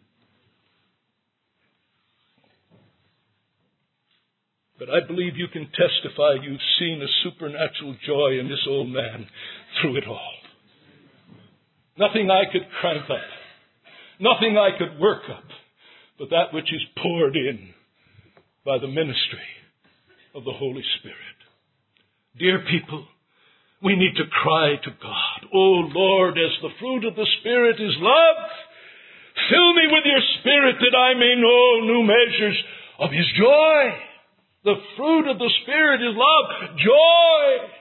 But I believe you can testify you've seen a supernatural joy in this old man through it all. Nothing I could crank up. Nothing I could work up, but that which is poured in by the ministry of the Holy Spirit. Dear people, we need to cry to God, O Lord, as the fruit of the Spirit is love, fill me with your Spirit that I may know new measures of His joy. The fruit of the Spirit is love, joy.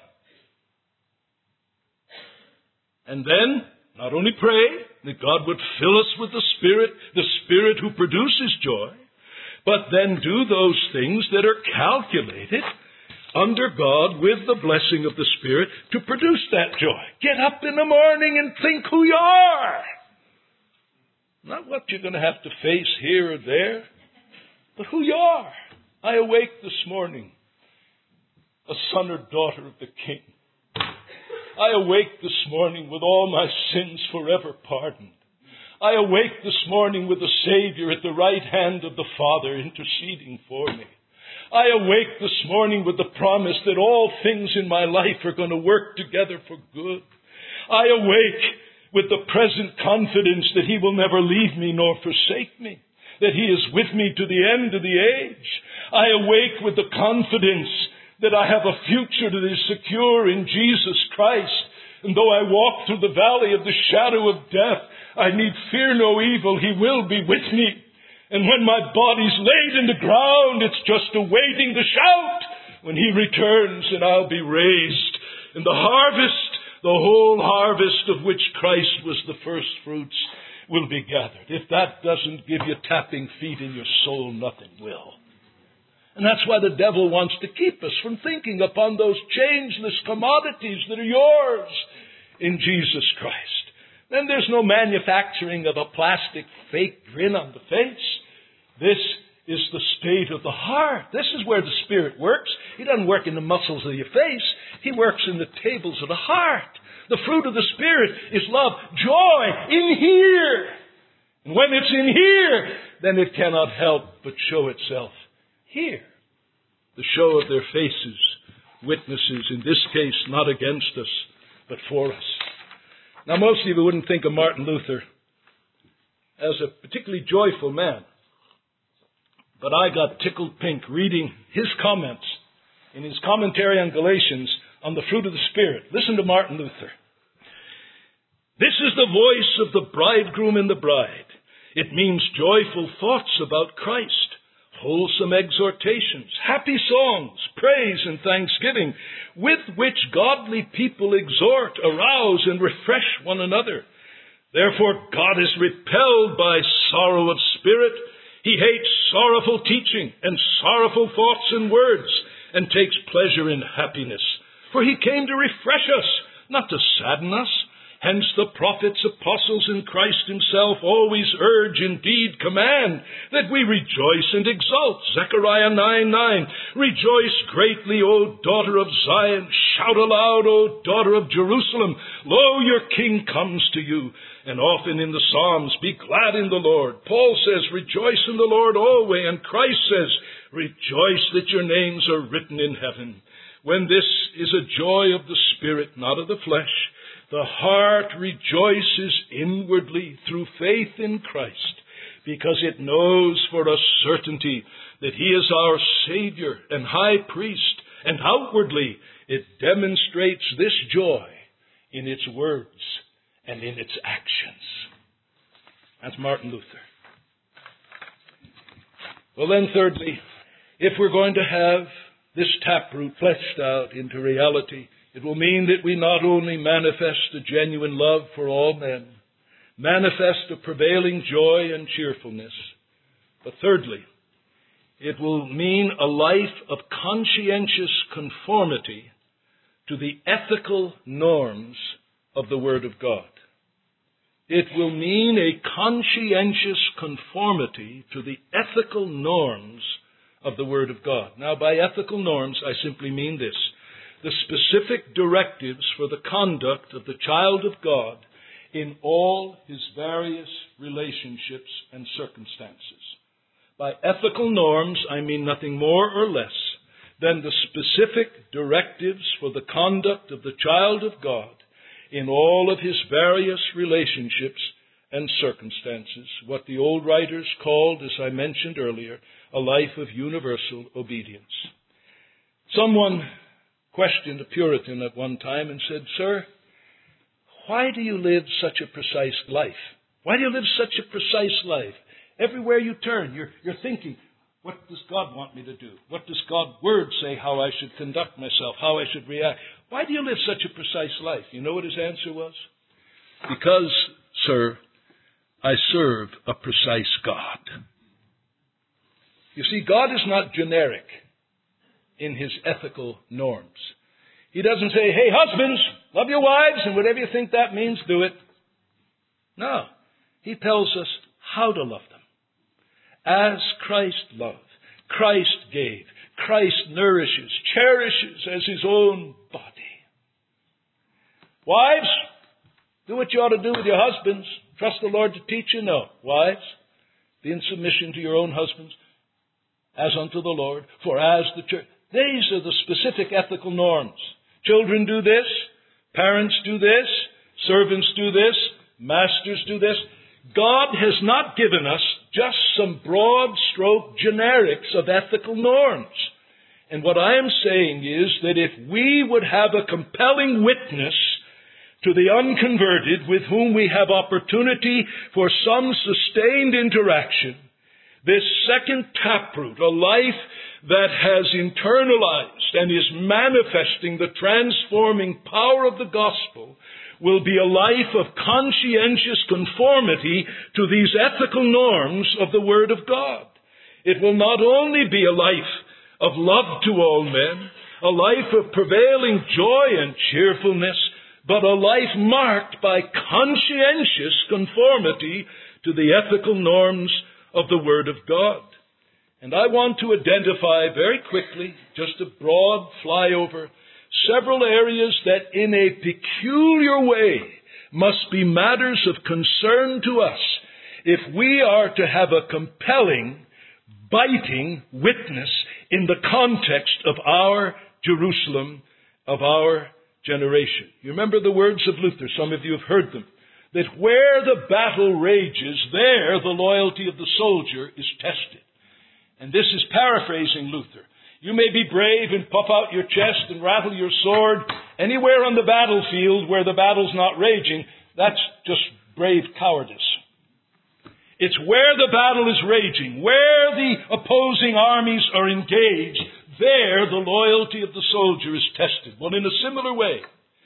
And then, not only pray that God would fill us with the Spirit, the Spirit who produces joy, but then do those things that are calculated under God with the blessing of the Spirit to produce that joy. Get up in the morning and think who you are. Not what you're going to have to face here or there, but who you are. I awake this morning a son or daughter of the King. I awake this morning with all my sins forever pardoned. I awake this morning with the Savior at the right hand of the Father interceding for me. I awake this morning with the promise that all things in my life are going to work together for good. I awake with the present confidence that He will never leave me nor forsake me, that He is with me to the end of the age. I awake with the confidence that I have a future that is secure in Jesus Christ. And though I walk through the valley of the shadow of death, I need fear no evil. He will be with me. And when my body's laid in the ground, it's just awaiting the shout when He returns, and I'll be raised. And the harvest, the whole harvest of which Christ was the first fruits, will be gathered. If that doesn't give you tapping feet in your soul, nothing will. And that's why the devil wants to keep us from thinking upon those changeless commodities that are yours in Jesus Christ. Then there's no manufacturing of a plastic fake grin on the face. This is the state of the heart. This is where the Spirit works. He doesn't work in the muscles of your face. He works in the tables of the heart. The fruit of the Spirit is love, joy in here. And when it's in here, then it cannot help but show itself here. The show of their faces, witnesses, in this case, not against us, but for us. Now, most of you wouldn't think of Martin Luther as a particularly joyful man. But I got tickled pink reading his comments in his commentary on Galatians on the fruit of the Spirit. Listen to Martin Luther. This is the voice of the bridegroom and the bride. It means joyful thoughts about Christ, wholesome exhortations, happy songs, praise and thanksgiving, with which godly people exhort, arouse, and refresh one another. Therefore God is repelled by sorrow of spirit. He hates sorrowful teaching and sorrowful thoughts and words, and takes pleasure in happiness. For He came to refresh us, not to sadden us. Hence the prophets, apostles, and Christ Himself always urge, indeed command, that we rejoice and exult. Zechariah nine nine. Rejoice greatly, O daughter of Zion. Shout aloud, O daughter of Jerusalem. Lo, your King comes to you. And often in the Psalms, be glad in the Lord. Paul says, rejoice in the Lord always. And Christ says, rejoice that your names are written in heaven. When this is a joy of the Spirit, not of the flesh, the heart rejoices inwardly through faith in Christ, because it knows for a certainty that He is our Savior and High Priest, and outwardly it demonstrates this joy in its words and in its actions. That's Martin Luther. Well then, thirdly, if we're going to have this taproot fleshed out into reality, it will mean that we not only manifest a genuine love for all men, manifest a prevailing joy and cheerfulness, but thirdly, it will mean a life of conscientious conformity to the ethical norms of the Word of God. It will mean a conscientious conformity to the ethical norms of the Word of God. Now, by ethical norms, I simply mean this: the specific directives for the conduct of the child of God in all his various relationships and circumstances. By ethical norms, I mean nothing more or less than the specific directives for the conduct of the child of God in all of his various relationships and circumstances, what the old writers called, as I mentioned earlier, a life of universal obedience. Someone questioned a Puritan at one time and said, "Sir, why do you live such a precise life? Why do you live such a precise life? Everywhere you turn, you're, you're thinking, what does God want me to do? What does God's Word say how I should conduct myself, how I should react? Why do you live such a precise life?" You know what his answer was? "Because, sir, I serve a precise God." You see, God is not generic in His ethical norms. He doesn't say, "Hey, husbands, love your wives, and whatever you think that means, do it." No. He tells us how to love them. As Christ loved, Christ gave, Christ nourishes, cherishes as his own body. Wives, do what you ought to do with your husbands. Trust the Lord to teach you. No. Wives, be in submission to your own husbands as unto the Lord, for as the church. These are the specific ethical norms. Children do this. Parents do this. Servants do this. Masters do this. God has not given us just some broad stroke generics of ethical norms. And what I am saying is that if we would have a compelling witness to the unconverted with whom we have opportunity for some sustained interaction, this second taproot, a life that has internalized and is manifesting the transforming power of the gospel, will be a life of conscientious conformity to these ethical norms of the Word of God. It will not only be a life of love to all men, a life of prevailing joy and cheerfulness, but a life marked by conscientious conformity to the ethical norms of the Word of God. And I want to identify very quickly, just a broad flyover, several areas that in a peculiar way must be matters of concern to us if we are to have a compelling, biting witness in the context of our Jerusalem, of our generation. You remember the words of Luther, some of you have heard them, that where the battle rages, there the loyalty of the soldier is tested. And this is paraphrasing Luther. You may be brave and puff out your chest and rattle your sword anywhere on the battlefield where the battle's not raging. That's just brave cowardice. It's where the battle is raging, where the opposing armies are engaged, there the loyalty of the soldier is tested. Well, in a similar way,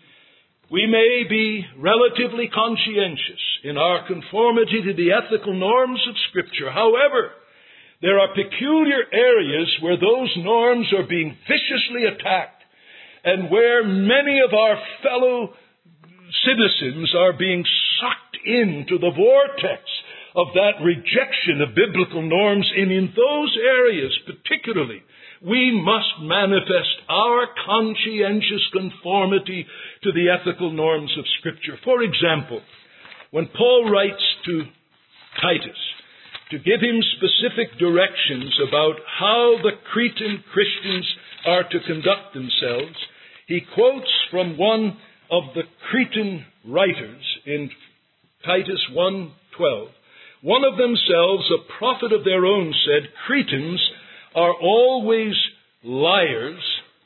we may be relatively conscientious in our conformity to the ethical norms of Scripture. However, there are peculiar areas where those norms are being viciously attacked and where many of our fellow citizens are being sucked into the vortex of that rejection of biblical norms. And in those areas particularly, we must manifest our conscientious conformity to the ethical norms of Scripture. For example, when Paul writes to Titus to give him specific directions about how the Cretan Christians are to conduct themselves, he quotes from one of the Cretan writers in Titus one twelve. One of themselves, a prophet of their own, said, "Cretans are always liars,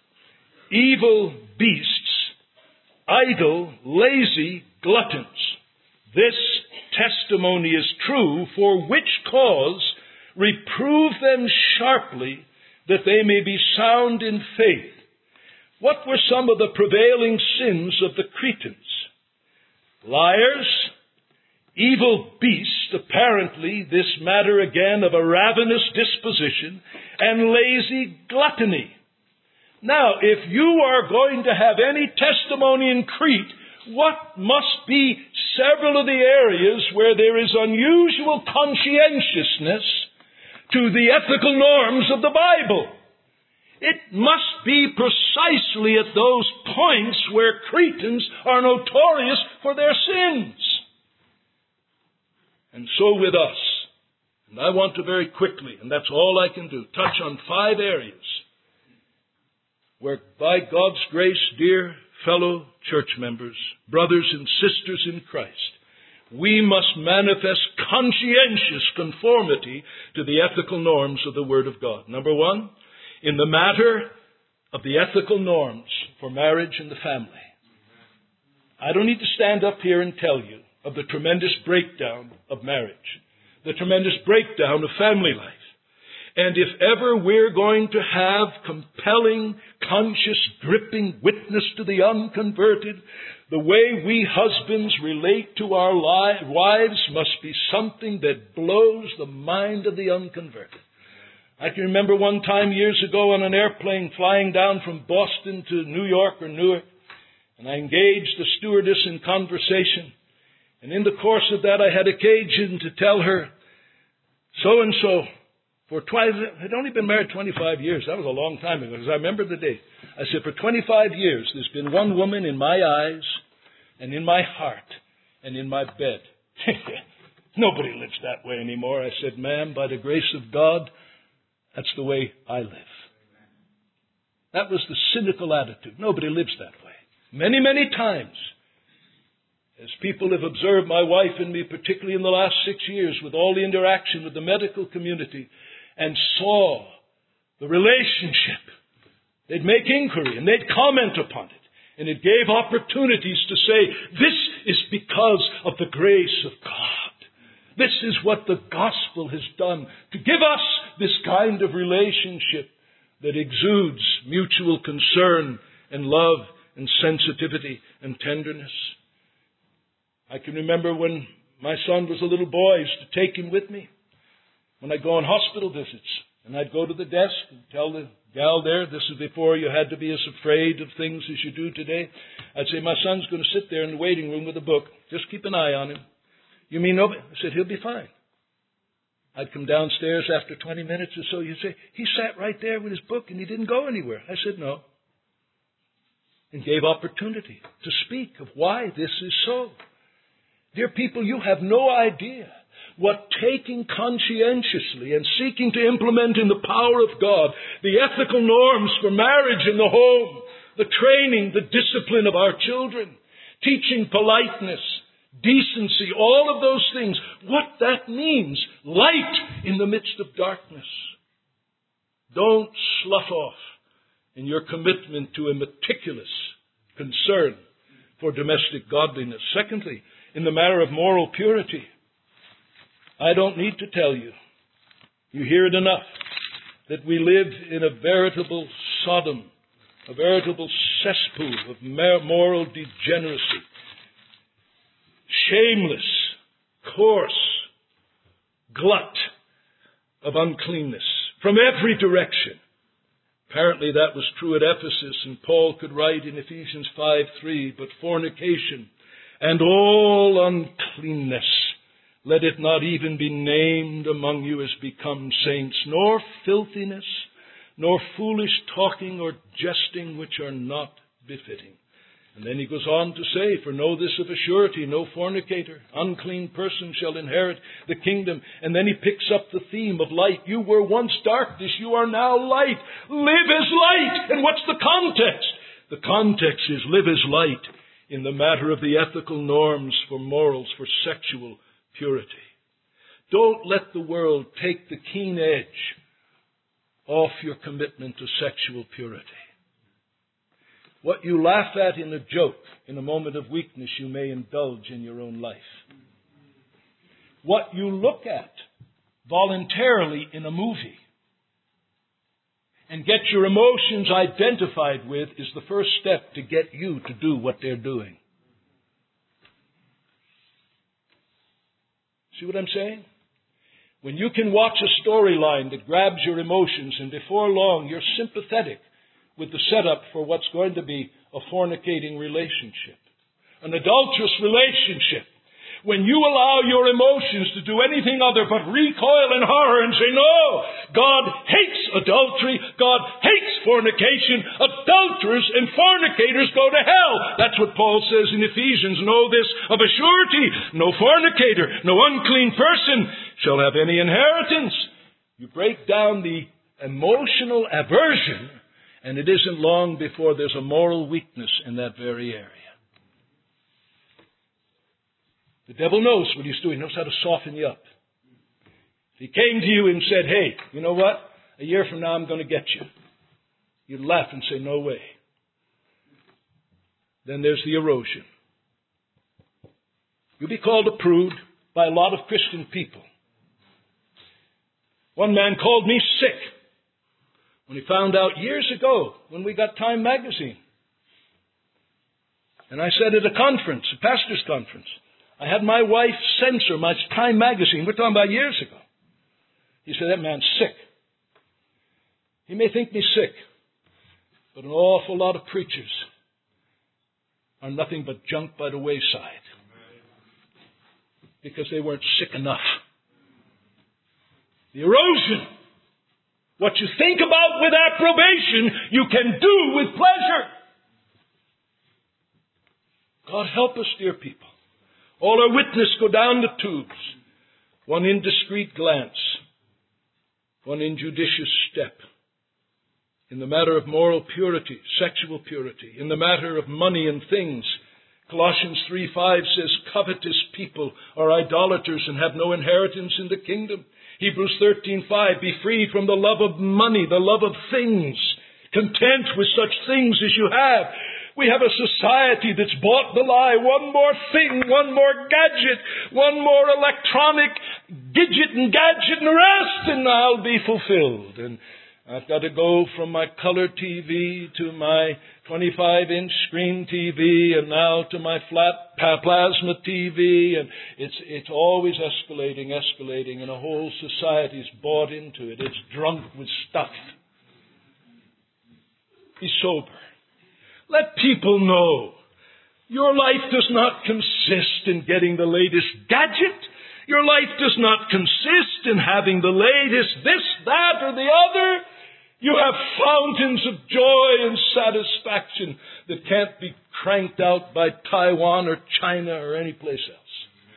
evil beasts, idle, lazy gluttons. This testimony is true, for which cause reprove them sharply, that they may be sound in faith." What were some of the prevailing sins of the Cretans? Liars, evil beasts, apparently this matter again of a ravenous disposition, and lazy gluttony. Now, if you are going to have any testimony in Crete, what must be several of the areas where there is unusual conscientiousness to the ethical norms of the Bible? It must be precisely at those points where Cretans are notorious for their sins. And so with us. And I want to very quickly, and that's all I can do, touch on five areas where, by God's grace, dear fellow church members, brothers and sisters in Christ, we must manifest conscientious conformity to the ethical norms of the Word of God. Number one, in the matter of the ethical norms for marriage and the family. I don't need to stand up here and tell you of the tremendous breakdown of marriage, the tremendous breakdown of family life. And if ever we're going to have compelling, conscious, gripping witness to the unconverted, the way we husbands relate to our li- wives must be something that blows the mind of the unconverted. I can remember one time years ago on an airplane flying down from Boston to New York or Newark, and I engaged the stewardess in conversation. And in the course of that, I had occasion to tell her, so-and-so, For twice, I'd only been married twenty-five years. That was a long time ago, because I remember the date. I said, for twenty-five years, there's been one woman in my eyes and in my heart and in my bed. Nobody lives that way anymore. I said, ma'am, by the grace of God, that's the way I live. That was the cynical attitude. Nobody lives that way. Many, many times, as people have observed my wife and me, particularly in the last six years, with all the interaction with the medical community, and saw the relationship, they'd make inquiry and they'd comment upon it. And it gave opportunities to say, this is because of the grace of God. This is what the gospel has done to give us this kind of relationship that exudes mutual concern and love and sensitivity and tenderness. I can remember when my son was a little boy, I used to take him with me when I'd go on hospital visits. And I'd go to the desk and tell the gal there, this is before you had to be as afraid of things as you do today. I'd say, my son's going to sit there in the waiting room with a book. Just keep an eye on him. You mean nobody? I said, he'll be fine. I'd come downstairs after twenty minutes or so. You'd say, he sat right there with his book and he didn't go anywhere. I said, no. And gave opportunity to speak of why this is so. Dear people, you have no idea what taking conscientiously and seeking to implement in the power of God the ethical norms for marriage in the home, the training, the discipline of our children, teaching politeness, decency, all of those things, what that means. Light in the midst of darkness. Don't slough off in your commitment to a meticulous concern for domestic godliness. Secondly, in the matter of moral purity, I don't need to tell you, you hear it enough, that we live in a veritable Sodom, a veritable cesspool of moral degeneracy. Shameless, coarse, glut of uncleanness from every direction. Apparently that was true at Ephesus, and Paul could write in Ephesians five three, but fornication and all uncleanness, let it not even be named among you as become saints, nor filthiness, nor foolish talking or jesting, which are not befitting. And then he goes on to say, for know this of a surety, no fornicator, unclean person shall inherit the kingdom. And then he picks up the theme of light. You were once darkness, you are now light. Live as light. And what's the context? The context is live as light in the matter of the ethical norms for morals, for sexual purity. Don't let the world take the keen edge off your commitment to sexual purity. What you laugh at in a joke, in a moment of weakness, you may indulge in your own life. What you look at voluntarily in a movie and get your emotions identified with is the first step to get you to do what they're doing. See what I'm saying? When you can watch a storyline that grabs your emotions and before long you're sympathetic with the setup for what's going to be a fornicating relationship, an adulterous relationship. When you allow your emotions to do anything other but recoil in horror and say, no, God hates adultery, God hates fornication, adulterers and fornicators go to hell. That's what Paul says in Ephesians. Know this of a surety, no fornicator, no unclean person shall have any inheritance. You break down the emotional aversion, and it isn't long before there's a moral weakness in that very area. The devil knows what he's doing. He knows how to soften you up. If he came to you and said, hey, you know what? A year from now I'm going to get you. You'd laugh and say, no way. Then there's the erosion. You'll be called a prude by a lot of Christian people. One man called me sick when he found out years ago when we got Time magazine. And I said at a conference, a pastor's conference, I had my wife censor my Time magazine. We're talking about years ago. He said, that man's sick. He may think me sick, but an awful lot of preachers are nothing but junk by the wayside because they weren't sick enough. The erosion What you think about with approbation, you can do with pleasure. God help us, dear people. All our witness go down the tubes. One indiscreet glance, one injudicious step. In the matter of moral purity, sexual purity, in the matter of money and things, Colossians three five says, covetous people are idolaters and have no inheritance in the kingdom. Hebrews thirteen five, be freed from the love of money, the love of things. Content with such things as you have. We have a society that's bought the lie. One more thing, one more gadget, one more electronic gadget and gadget and rest, and I'll be fulfilled. And I've got to go from my color T V to my twenty-five inch screen T V and now to my flat plasma T V. And it's, it's always escalating, escalating, and a whole society's bought into it. It's drunk with stuff. Be sober. Let people know your life does not consist in getting the latest gadget. Your life does not consist in having the latest this, that, or the other. You have fountains of joy and satisfaction that can't be cranked out by Taiwan or China or any place else.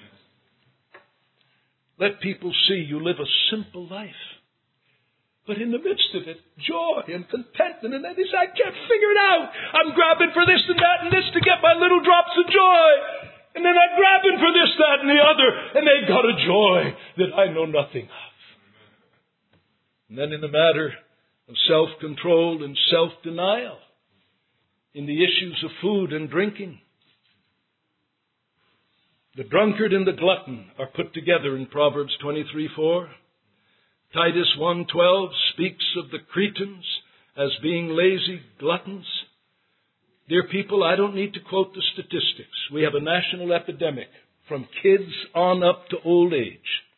Let people see you live a simple life. But in the midst of it, joy and contentment. And then they say, I can't figure it out. I'm grabbing for this and that and this to get my little drops of joy. And then I'm grabbing for this, that, and the other. And they've got a joy that I know nothing of. And then in the matter of self-control and self-denial, in the issues of food and drinking, the drunkard and the glutton are put together in Proverbs twenty-three four. Titus one twelve speaks of the Cretans as being lazy gluttons. Dear people, I don't need to quote the statistics. We have a national epidemic from kids on up to old age,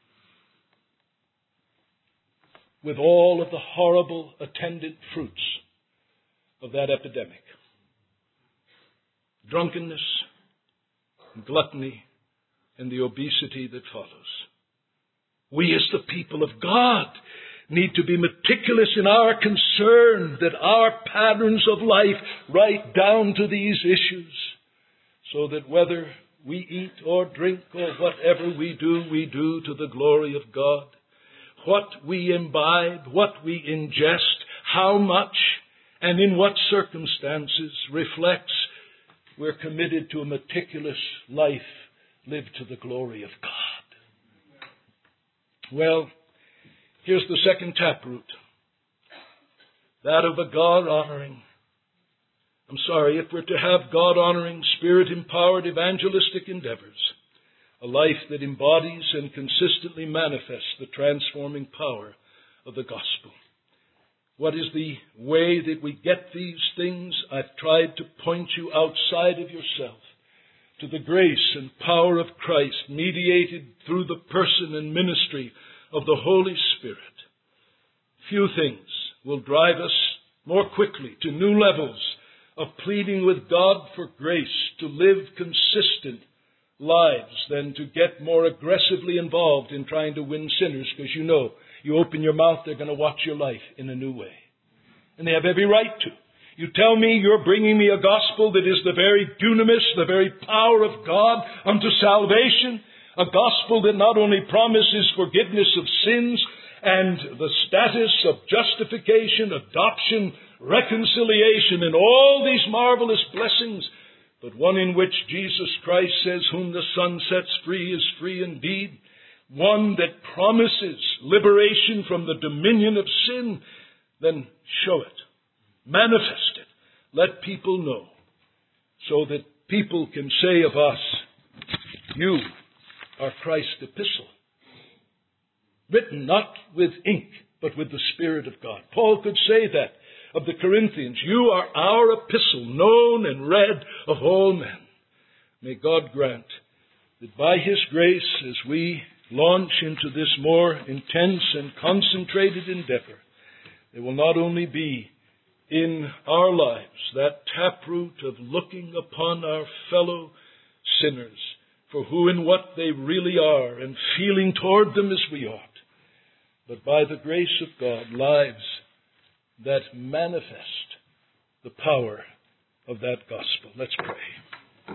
with all of the horrible attendant fruits of that epidemic. Drunkenness, gluttony, and the obesity that follows. We as the people of God need to be meticulous in our concern that our patterns of life right down to these issues, so that whether we eat or drink or whatever we do, we do to the glory of God. What we imbibe, what we ingest, how much, and in what circumstances reflects we're committed to a meticulous life lived to the glory of God. Well, here's the second taproot. That of a God-honoring. I'm sorry, if we're to have God-honoring, Spirit-empowered evangelistic endeavors, a life that embodies and consistently manifests the transforming power of the gospel. What is the way that we get these things? I've tried to point you outside of yourself to the grace and power of Christ, mediated through the person and ministry of the Holy Spirit. Few things will drive us more quickly to new levels of pleading with God for grace to live consistent lives than to get more aggressively involved in trying to win sinners, because you know, you open your mouth, they're going to watch your life in a new way. And they have every right to. You tell me you're bringing me a gospel that is the very dunamis, the very power of God unto salvation, a gospel that not only promises forgiveness of sins and the status of justification, adoption, reconciliation, and all these marvelous blessings, but one in which Jesus Christ says, whom the Son sets free is free indeed. One that promises liberation from the dominion of sin. Then show it. Manifest it. Let people know, so that people can say of us, you are Christ's epistle. Written not with ink, but with the Spirit of God. Paul could say that of the Corinthians. You are our epistle, known and read of all men. May God grant that by His grace, as we launch into this more intense and concentrated endeavor, there will not only be in our lives that taproot of looking upon our fellow sinners for who and what they really are and feeling toward them as we ought, but by the grace of God, lives that manifest the power of that gospel. Let's pray.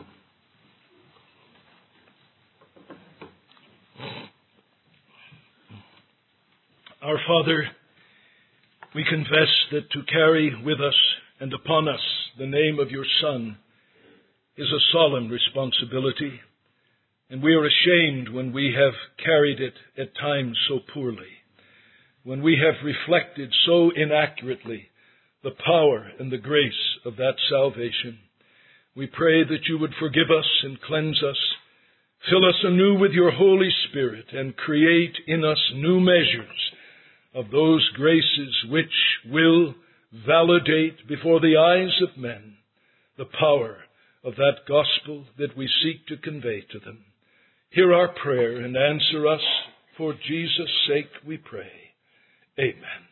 Our Father, we confess that to carry with us and upon us the name of your Son is a solemn responsibility, and we are ashamed when we have carried it at times so poorly, when we have reflected so inaccurately the power and the grace of that salvation. We pray that you would forgive us and cleanse us, fill us anew with your Holy Spirit, and create in us new measures of those graces which will validate before the eyes of men the power of that gospel that we seek to convey to them. Hear our prayer and answer us. For Jesus' sake we pray. Amen.